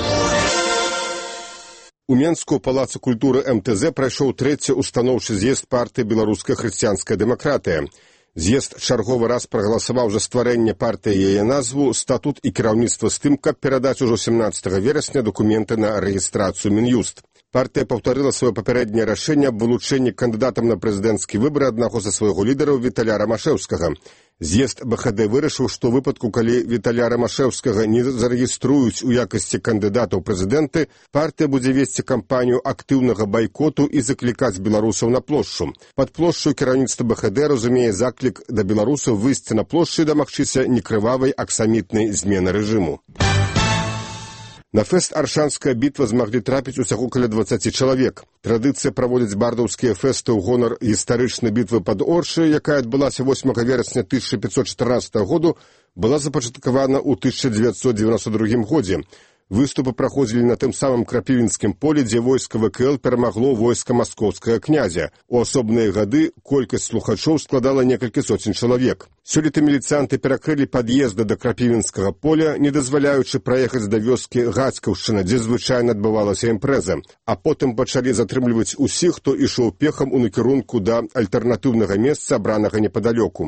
S3: У Менску палацы культуры МТЗ прайшоў трэці устаноўчы з'езд партыі «Беларуская хрысціянская дэмакратыя». З'езд чарговы раз прагаласаваў за стварэнне партыі яе назву, статут і кіраўніцтва з тым, каб перадаць ужо 17 верасня дакументы на рэгістрацыю Мін'юст. Партыя паўтарыла сваё папярэдняе рашэнне аб вылучэнні кандыдатам на прэзідэнцкі выбары аднаго са свайго лідараў Віталя Рамашэўскага. З'езд БХД вырашыў, што ў выпадку, калі Віталя Рамашэўскага не зарэгіструюць у якасці кандыдата ў прэзідэнты, партыя будзе весці кампанію актыўнага байкоту і заклікаць беларусаў на плошчу. Пад плошчу кіраўніцтва БХД разумее заклік да беларусаў выйсці на плошчу і дамагчыся некрывавай аксамітнай змены рэжыму. На фэст «Аршанская бітва» змаглі трапіць усяго каля 20 чалавек. Традыцыя праводзіць бардаўскія фэсты ў гонар гістарычнай бітвы пад Оршай, якая адбылася 8 верасня 1514 году, была запачаткавана ў 1992 годзе. Выступы праходзілі на тым самым Крапівенскім полі, дзе войска ВКЛ перамагло войска маскоўскага князя. У асобныя гады колькасць слухачоў складала некалькі соцень чалавек. Сёлета міліцыянты перакрылі пад'езды да Крапівенскага поля, не дазваляючы праехаць да вёскі Гацкаўшчына, дзе звычайна адбывалася імпрэза. А потым пачалі затрымліваць усіх, хто ішоў пехам у накірунку да альтэрнатыўнага месца, абранага непадалёку.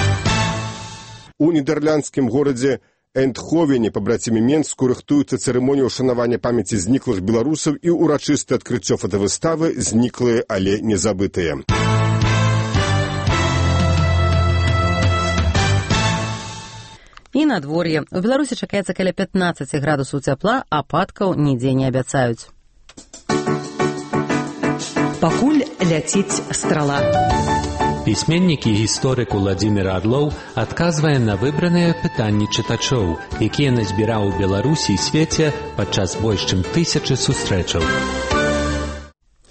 S3: У нідэрландскім горадзе Эндховене, пабрацімі Менску, рыхтуецца цырымонія ўшанавання памяці зніклых беларусаў і ўрачыстае адкрыццё фотавыставы «Зніклыя, але не забытыя».
S1: І надвор'е. У Беларусі чакаецца каля 15 градусаў цяпла, ападкаў нідзе не абяцаюць.
S13: Пакуль ляціць страла.
S8: Пісьменнік і гісторык Уладзімір Арлоў адказвае на выбраныя пытанні чытачоў, якія назбіраў у Беларусі і свеце падчас больш чым 1000 сустрэчаў.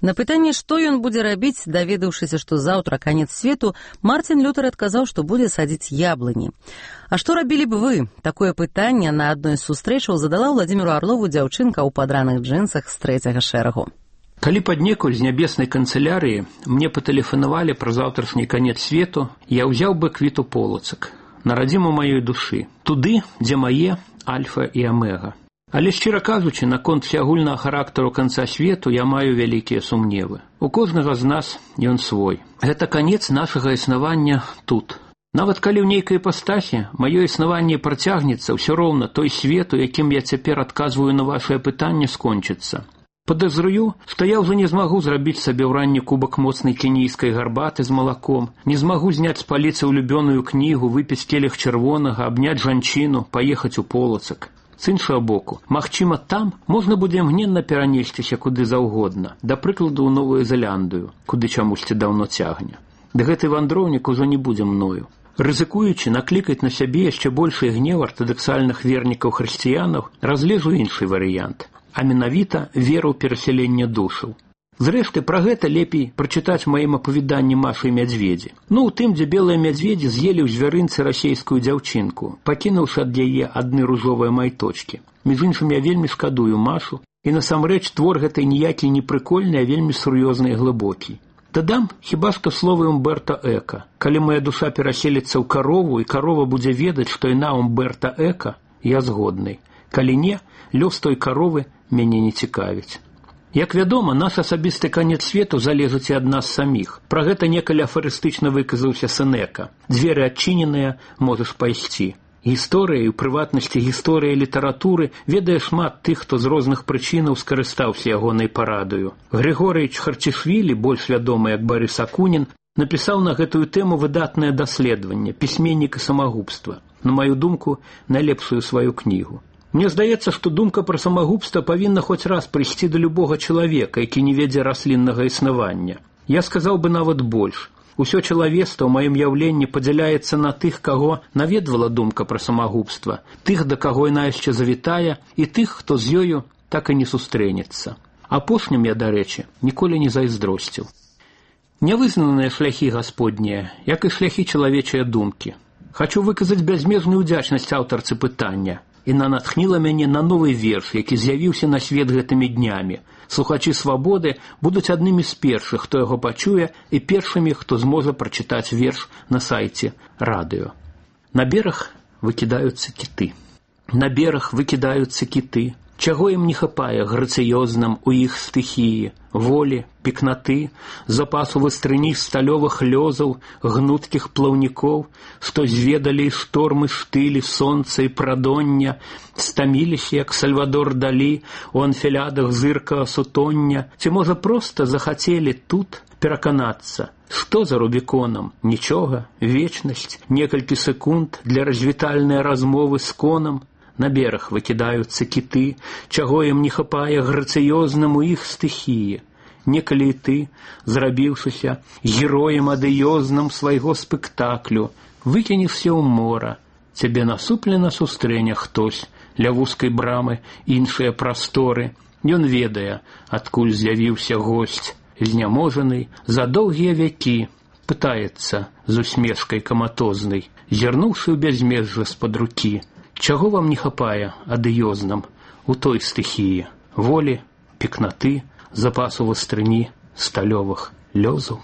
S1: На пытанне, што ён будзе рабіць, даведаўшыся, што заўтра канец свету, Мартин Лютер адказаў, што будзе садзіць яблыні. А што рабілі б вы? Такое пытанне на адной з сустрэчаў задала Владзіміру Арлову дзяўчынка ў падраных джинсах з трэцяга шэрагу.
S10: Калі паднекуль з нябеснай канцылярыі мне патэлефанавалі пра заўтрашні канец свету, я ўзяў бы квіту полацак, на радзіму маёй душы, туды, дзе мае альфа і омега. Але, шчыра кажучы, наконт всеагульнага характару канца свету я маю вялікія сумневы. У кожнага з нас ён свой. Гэта канец нашага існавання тут. Нават калі ў нейкай іпастасі маё існаванне працягнецца, ўсё роўна той свет, у якім я цяпер адказваю на вашае пытанне, скончыцца. Падазрую, што я ўжо не змагу зрабіць сабе ўранні кубак моцнай кенійскай гарбаты з малаком, не змагу зняць з паліцы ўлюбёную кнігу, выпіць келіх чырвонага, абняць жанчыну, паехаць у полацак. З іншага боку, магчыма, там можна будзе імгненна перанесціся куды заўгодна, да прыкладу ў Новую Зеландыю, куды чамусьці даўно цягне. Ды гэты вандроўнік ужо не будзе мною. Рызыкуючы наклікаць на сябе яшчэ большы гнеў артадаксальных вернікаў хрысціянаў, разлежу іншы варыянт, а менавіта веру ў перасяленне душаў. Зрэшты, пра гэта лепей прачытаць у маім апавяданні Машы і мядзведзі. У тым, дзе белыя мядзведзі з'елі ў звярынцы расейскую дзяўчынку, пакінуўшы ад яе адны ружовыя майточкі. Між іншым, я вельмі шкадую Машу, і насамрэч твор гэтай ніякі не прыкольны, а вельмі сур'ёзны і глыбокі. Дадам хіба што словы Умберта Эка. Калі моя душа пераселіцца ў карову, і карова будзе ведаць, што яна Умберта Эка, я згодны. Калі не, лёс той каровы мяне не цікавіць. Як вядома, наш асабісты канец свету залежыць і ад нас саміх. Пра гэта некалі афарыстычна выказаўся Сенека. Дзверы адчыненыя, можаш пайсці. Гісторыя, і ў прыватнасці гісторыя літаратуры, ведае шмат тых, хто з розных прычынаў скарыстаўся ягонай парадаю. Григорыч Харчишвілі, больш вядомы як Барыс Акунін, напісаў на гэтую тэму выдатнае даследаванне «Пісьменнік і самагубства». На маю думку, найлепшую сваю кнігу. Мне здаецца, што думка пра самагубства павінна хоць раз прыйсці да любога чалавека, які не ведзе расліннага існавання. Я сказаў бы нават больш. Усё чалавецтва ў маім яўленні падзяляецца на тых, каго наведвала думка пра самагубства, тых, да каго яна яшчэ завітае, і тых, хто з ёю так і не сустрэнецца. Апошнім я, дарэчы, ніколі не зайздросціў. Нявызнаныя шляхі гасподнія, як і шляхі чалавечыя думкі. Хачу выказаць бязмежную ўдзячнасць аўтарцы пытання. Іна натхніла мяне на новы верш, які з'явіўся на свет гэтымі днямі. Слухачы «Свабоды» будуць аднымі з першых, хто яго пачуе, і першымі, хто зможа прачытаць верш на сайце радыё. На бераг выкідаюцца кіты. На бераг выкідаюцца кіты. Чаго ім не хапае грацыёзным у іх стыхіі, волі, пікнаты, запасу вастрыні сталёвых лёзаў, гнуткіх плаўнікоў, што зведалі штормы штылі, сонца і прадоння, стаміліся, як Сальвадор Далі, у анфілядах зыркага сутоння, ці, можа, проста захацелі тут пераканацца, што за Рубіконам? Нічога, вечнасць, некалькі секунд для развітальнай размовы з конам. На бераг выкідаюцца кіты, чаго ім не хапае грацыёзным у іх стыхіі. Некалі і ты, зрабіўшыся героем адыёзным свайго спектаклю, выкінешся ў мора, цябе насуплена сустрэне хтось ля вузкай брамы іншыя прасторы. Ён ведае, адкуль з'явіўся госць, зняможаны за доўгія вякі, пытаецца з усмешкай каматознай, зірнуўшы ў бязмежжа з-пад рукі. Чаго вам не хапае адыёзным у той стыхіі? Волі, пікнаты, запасу вастрыні, сталёвых лёзаў?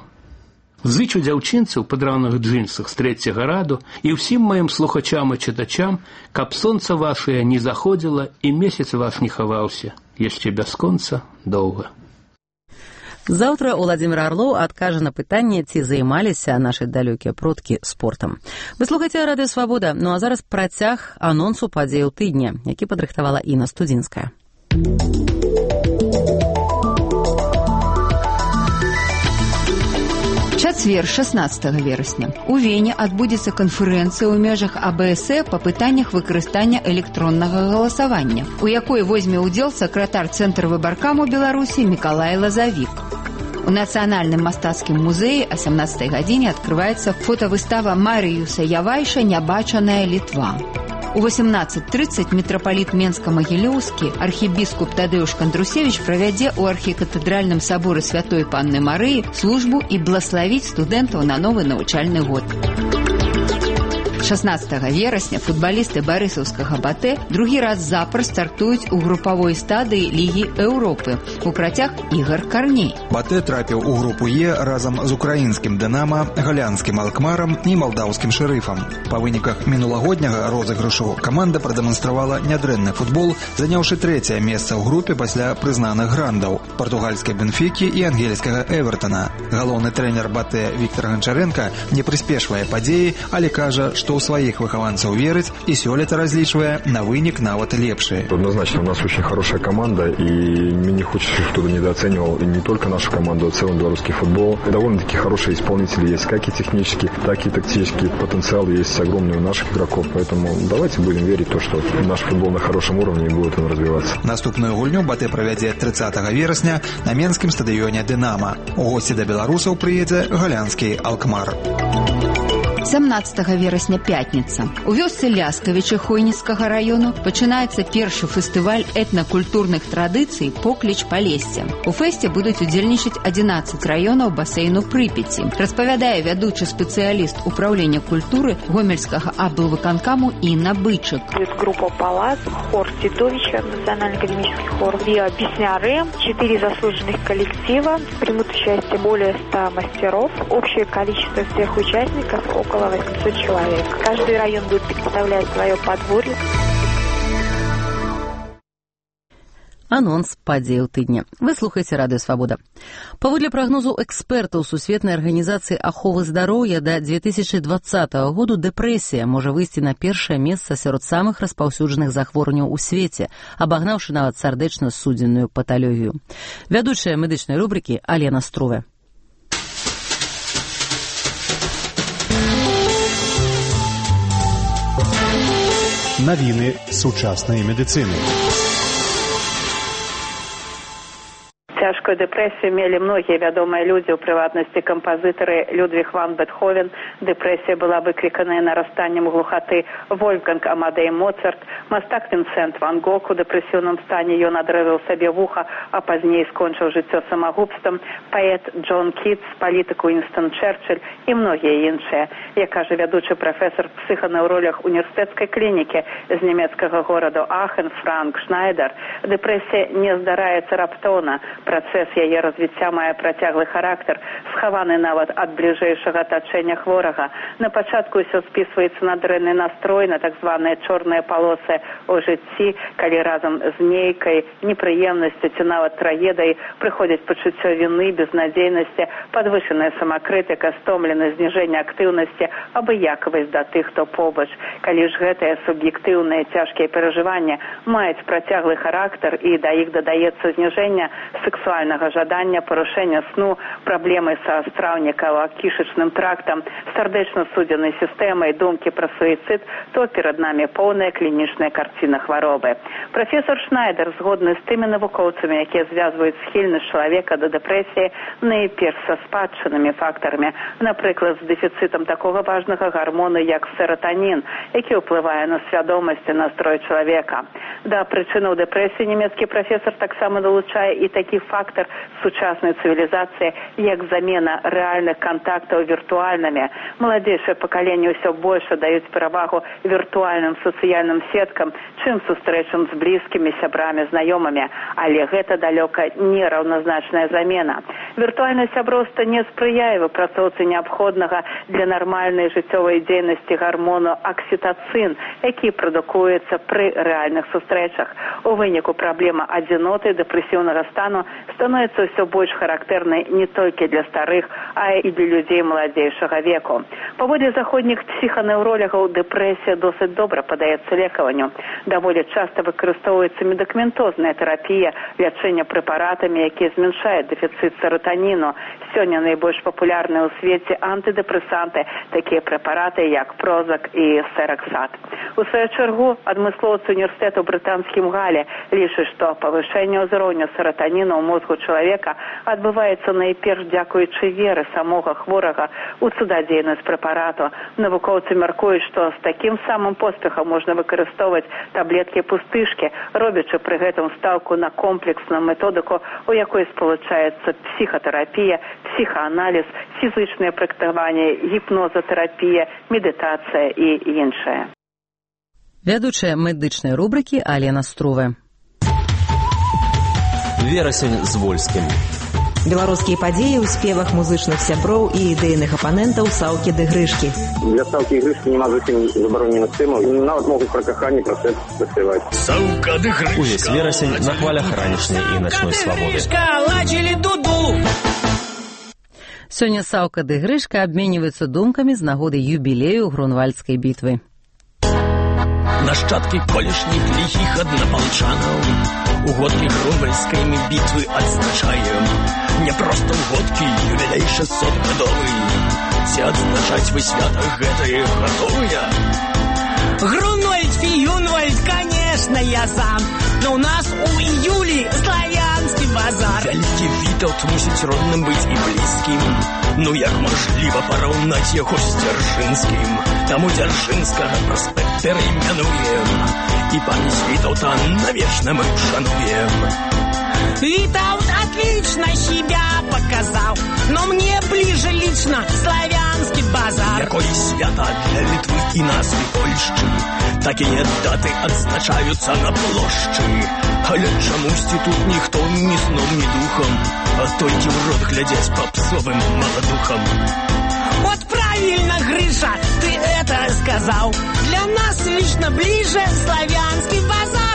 S10: Зычу дзяўчынцы ў падраных джинсах з трэцяга раду і ўсім маім слухачам і чытачам, каб сонца вашае не заходзіла і месяц ваш не хаваўся яшчэ бясконца доўга.
S1: Заўтра Владзімір Арлоў адкажа на пытанне, ці займаліся нашы далёкія продкі спортам. Вы слухаеце радыё «Свабода», а зараз працяг анонсу падзеяў тыдня, які падрыхтавала Інна Студзінская.
S5: Чацвер, 16 верасня. У Вене адбудзецца канферэнцыя ў межах АБСЭ па пытаннях выкарыстання электроннага галасавання, у якой возьме ўдзел сакратар Цэнтра выбаркаму Беларусі Мікалай Лазавік. У Нацыянальным мастацкім музеі о 17 гадзіне адкрываецца фотавыстава Марыюса Явайша «Нябачаная Літва». У 18:30 мітрапаліт Менска-Магілёўскі архібіскуп Тадэўш Кандрусевіч правядзе ў архікатэдральным саборы Святой Панны Марыі службу і блаславіць студэнтаў на новы навучальны год. 16 верасня футбалісты барысаўскага БАТЭ другі раз запар стартуюць у групавой стадыі Лігі Еўропы. У працяг Ігар Карней.
S9: БАТЭ трапіў у групу Е разам з украінскім Дынама, галянскім Алкмарам і малдаўскім Шэрыфам. Па выніках мінулагодняга розыгрышу каманда прадэманстравала нядрэнны футбол, заняўшы 3-е месца ў групе пасля прызнаных грандаў партугальскай Бенфікі і ангельскага Эвертона. Галоўны трэнер БАТЭ Віктор Ганчаренко не прыспешвае падзеі, але кажа, што у сваіх выхаванцаў верыць і сёлета разлічвае на вынік нават лепшы.
S14: Однозначно, у нас очень хорошая команда, и мне не хочется, чтобы кто-то недооценивал и не только нашу команду, а в целом белорусский футбол. Довольно-таки хорошие исполнители есть, как и технический, так и тактический потенциал есть огромный у наших игроков, поэтому давайте будем верить в то, что наш футбол на хорошем уровне и будет он развиваться.
S9: Наступную гульню БАТЭ правядзе 30 верасня на менскім стадыёне «Дынама». У госці да беларусаў прыедзе галянскі Алкмар.
S5: 17 верасня пятніца. У вёсцы Ляскавічы Хойніцкага раёну пачынаецца першы фестываль этнакультурных традыцый «Покліч Палесся». У фэсце будуць удзельнічаць 11 раёнаў басейну Прыпяці. Распавядае вядучы спецыяліст управлення культуры Гомельскага аблвыканкаму Інна Бычак.
S11: Будет группа «Палац», хор Титовича, национальный академический хор, и песняры, 4 заслуженных коллектива, примут участие более 100 мастеров. Общее количество всех участников около 800 человек. Каждый район будет представлять свое подворье.
S1: Анонс падзеяў тыдня. Вы слухаеце Радыё Свабода. Паводле прагнозу экспертаў Сусветнай арганізацыі аховы здароўя да 2020 году дэпрэсія можа выйсці на першае месца сярод самых распаўсюджаных захворванняў у свеце, абагнаўшы нават сардэчна-судзенную паталогію. Вядучая медычнай рубрыкі Алена Струве.
S2: Навіны сучаснай медыцыны.
S12: Цяжкую дэпрэсію мелі многія вядомыя людзі, у прыватнасці кампазітары Людвіг ван Бетховен. Дэпрэсія была выкліканая нарастаннем глухаты. Вольфганг Амадей Моцарт, мастак Вінсент ван Гог у дэпрэсіўным стане ён адрэзаў сабе вуха, а пазней скончыў жыццё самагубствам. Паэт Джон Кітс, палітык Уінстон Чэрчыль і многія іншыя. Як кажа вядучы прафесар псіханеўролог універсітэцкай клінікі з нямецкага гораду Ахен Франк Шнайдер, дэпрэсія не здараецца раптоўна. Працэс яе развіцця мае працяглы характар, схаваны нават ад бліжэйшага атачэння хворага. На пачатку ўсё спісваецца на дрэнны настрой, на так званыя чорныя палосы ў жыцці, калі разам з нейкай непрыемнасцю ці нават трагедыяй прыходзіць пачуццё віны, безнадзейнасці, падвышаная самакрытыка, стомленасць, зніжэнне актыўнасці, абыякавасць да тых, хто побач. Калі ж гэтыя суб'ектыўныя цяжкія перажыванні маюць працяглы характар і да іх дадаецца зніжэнне сексуальнага жадання, парушэння сну, праблемы са страўнікава-кішачным трактам, сардэчна-судзеннай сістэмай, думкі пра суіцыд, то перад намі поўная клінічная карціна хваробы. Прафесор Шнайдер згодны з тымі навукоўцамі, якія звязваюць схільнасць чалавека да дэпрэсіі найперш са спадчыннымі фактарамі, напрыклад, з дэфіцытам такога важнага гармону, як сератанін, які ўплывае на свядомасць і настрой чалавека. Да прычынаў дэпрэсіі нямецкі прафесор таксама долучае і такі фактор сучаснай цывілізацыі, як замена рэальных кантактаў віртуальнымі. Маладзейшае пакаленне ўсё больш даюць перавагу віртуальным сацыяльным сеткам, чым сустрэчам з блізкімі, сябрамі, знаёмымі. Але гэта далёка не раўназначная замена. Віртуальнае сяброўства не спрыяе выпрацоўцы неабходнага для нармальнай жыццёвай дзейнасці гармону аксітацын, які прадукуецца пры рэальных сустрэчах. У выніку праблема адзіноты, дэпрэсіўнага стану становіцца ўсё больш характэрнай не толькі для старых, а і для людзей маладзейшага веку. Паводле заходніх псіханеўролягаў дэпрэсія досыць добра падаецца лекаванню. Даволі часта выкарыстоўваецца медыкаментозная тэрапія, лячэнне прэпаратамі, якія змяншаюць дэфіцыт сератоніну сератаніну. Сёння найбольш папулярныя ў свеце антыдэпрэсанты, такія прэпараты, як Прозак і Сераксат. У сваю чаргу, адмыслоўцы універсітэту ў брытанскім Гале лічаць, што павышэнне ўзроўню сератаніну ў мозгу чалавека адбываецца найперш дзякуючы веры самога хворага ў цудадзейнасць прэпарату. Навукоўцы мяркуюць, што з такім самым поспехам можна выкарыстоўваць таблеткі-пустышкі, робячы пры гэтым стаўку на комплексную методыку, у якой спалучаецца псіхатэрапія, псіхааналіз, фізычнае практыкаванне, гіпнозатэрапія, медытацыя і іншае.
S1: Вядучая медычнай рубрыкі Алена Струве.
S16: Верасень з Вольскім.
S13: Беларускія падзеі ў спевах музычных сяброў і ідэйных апанентаў Саўкі ды Грышкі.
S15: Для Саўкі і Грышкі няма зусім забароненых тэмаў, і нават могуць пра каханне пра секс заспяваць.
S16: Саўка ды Грышка. Увесь верасень на хвалях ранішняй і начной свабоды.
S1: Сёння Саўка ды Грышка абменьваюцца думкамі з нагоды юбілею Грунвальдскай бітвы.
S18: Нашчадкі колішніх ліхіх аднапалчанаў у годкі Грунвальдскай бітвы адзначаем. Не проста ў годкі юбілей 600-гадовы. Ці адзначаць вы свята гэтае гатовыя?
S19: Грунвальд, Фіюнвальд, конечно, я сам. Но у нас у июлі славянскі базар.
S18: Вялікі Вітаўт мусіць родным быць і блізкім. Ну як мажліва параўнаць яго з Дзяржынскім? Таму Дзяржынскага праспект перайменуем. І памяць Вітаўта навечна мы шануем.
S19: Витаут отлично себя показал, но мне ближе лично славянский базар.
S18: Якое свято для Литвы и нас и Польшчы. Такие даты отзначаются на плошчы. Але чамусьці тут ніхто ні сном, ні духом, а толькі в рот глядзяць попсовым маладухам.
S19: Вот правильно, Грыша, ты это сказал. Для нас лично ближе славянский базар.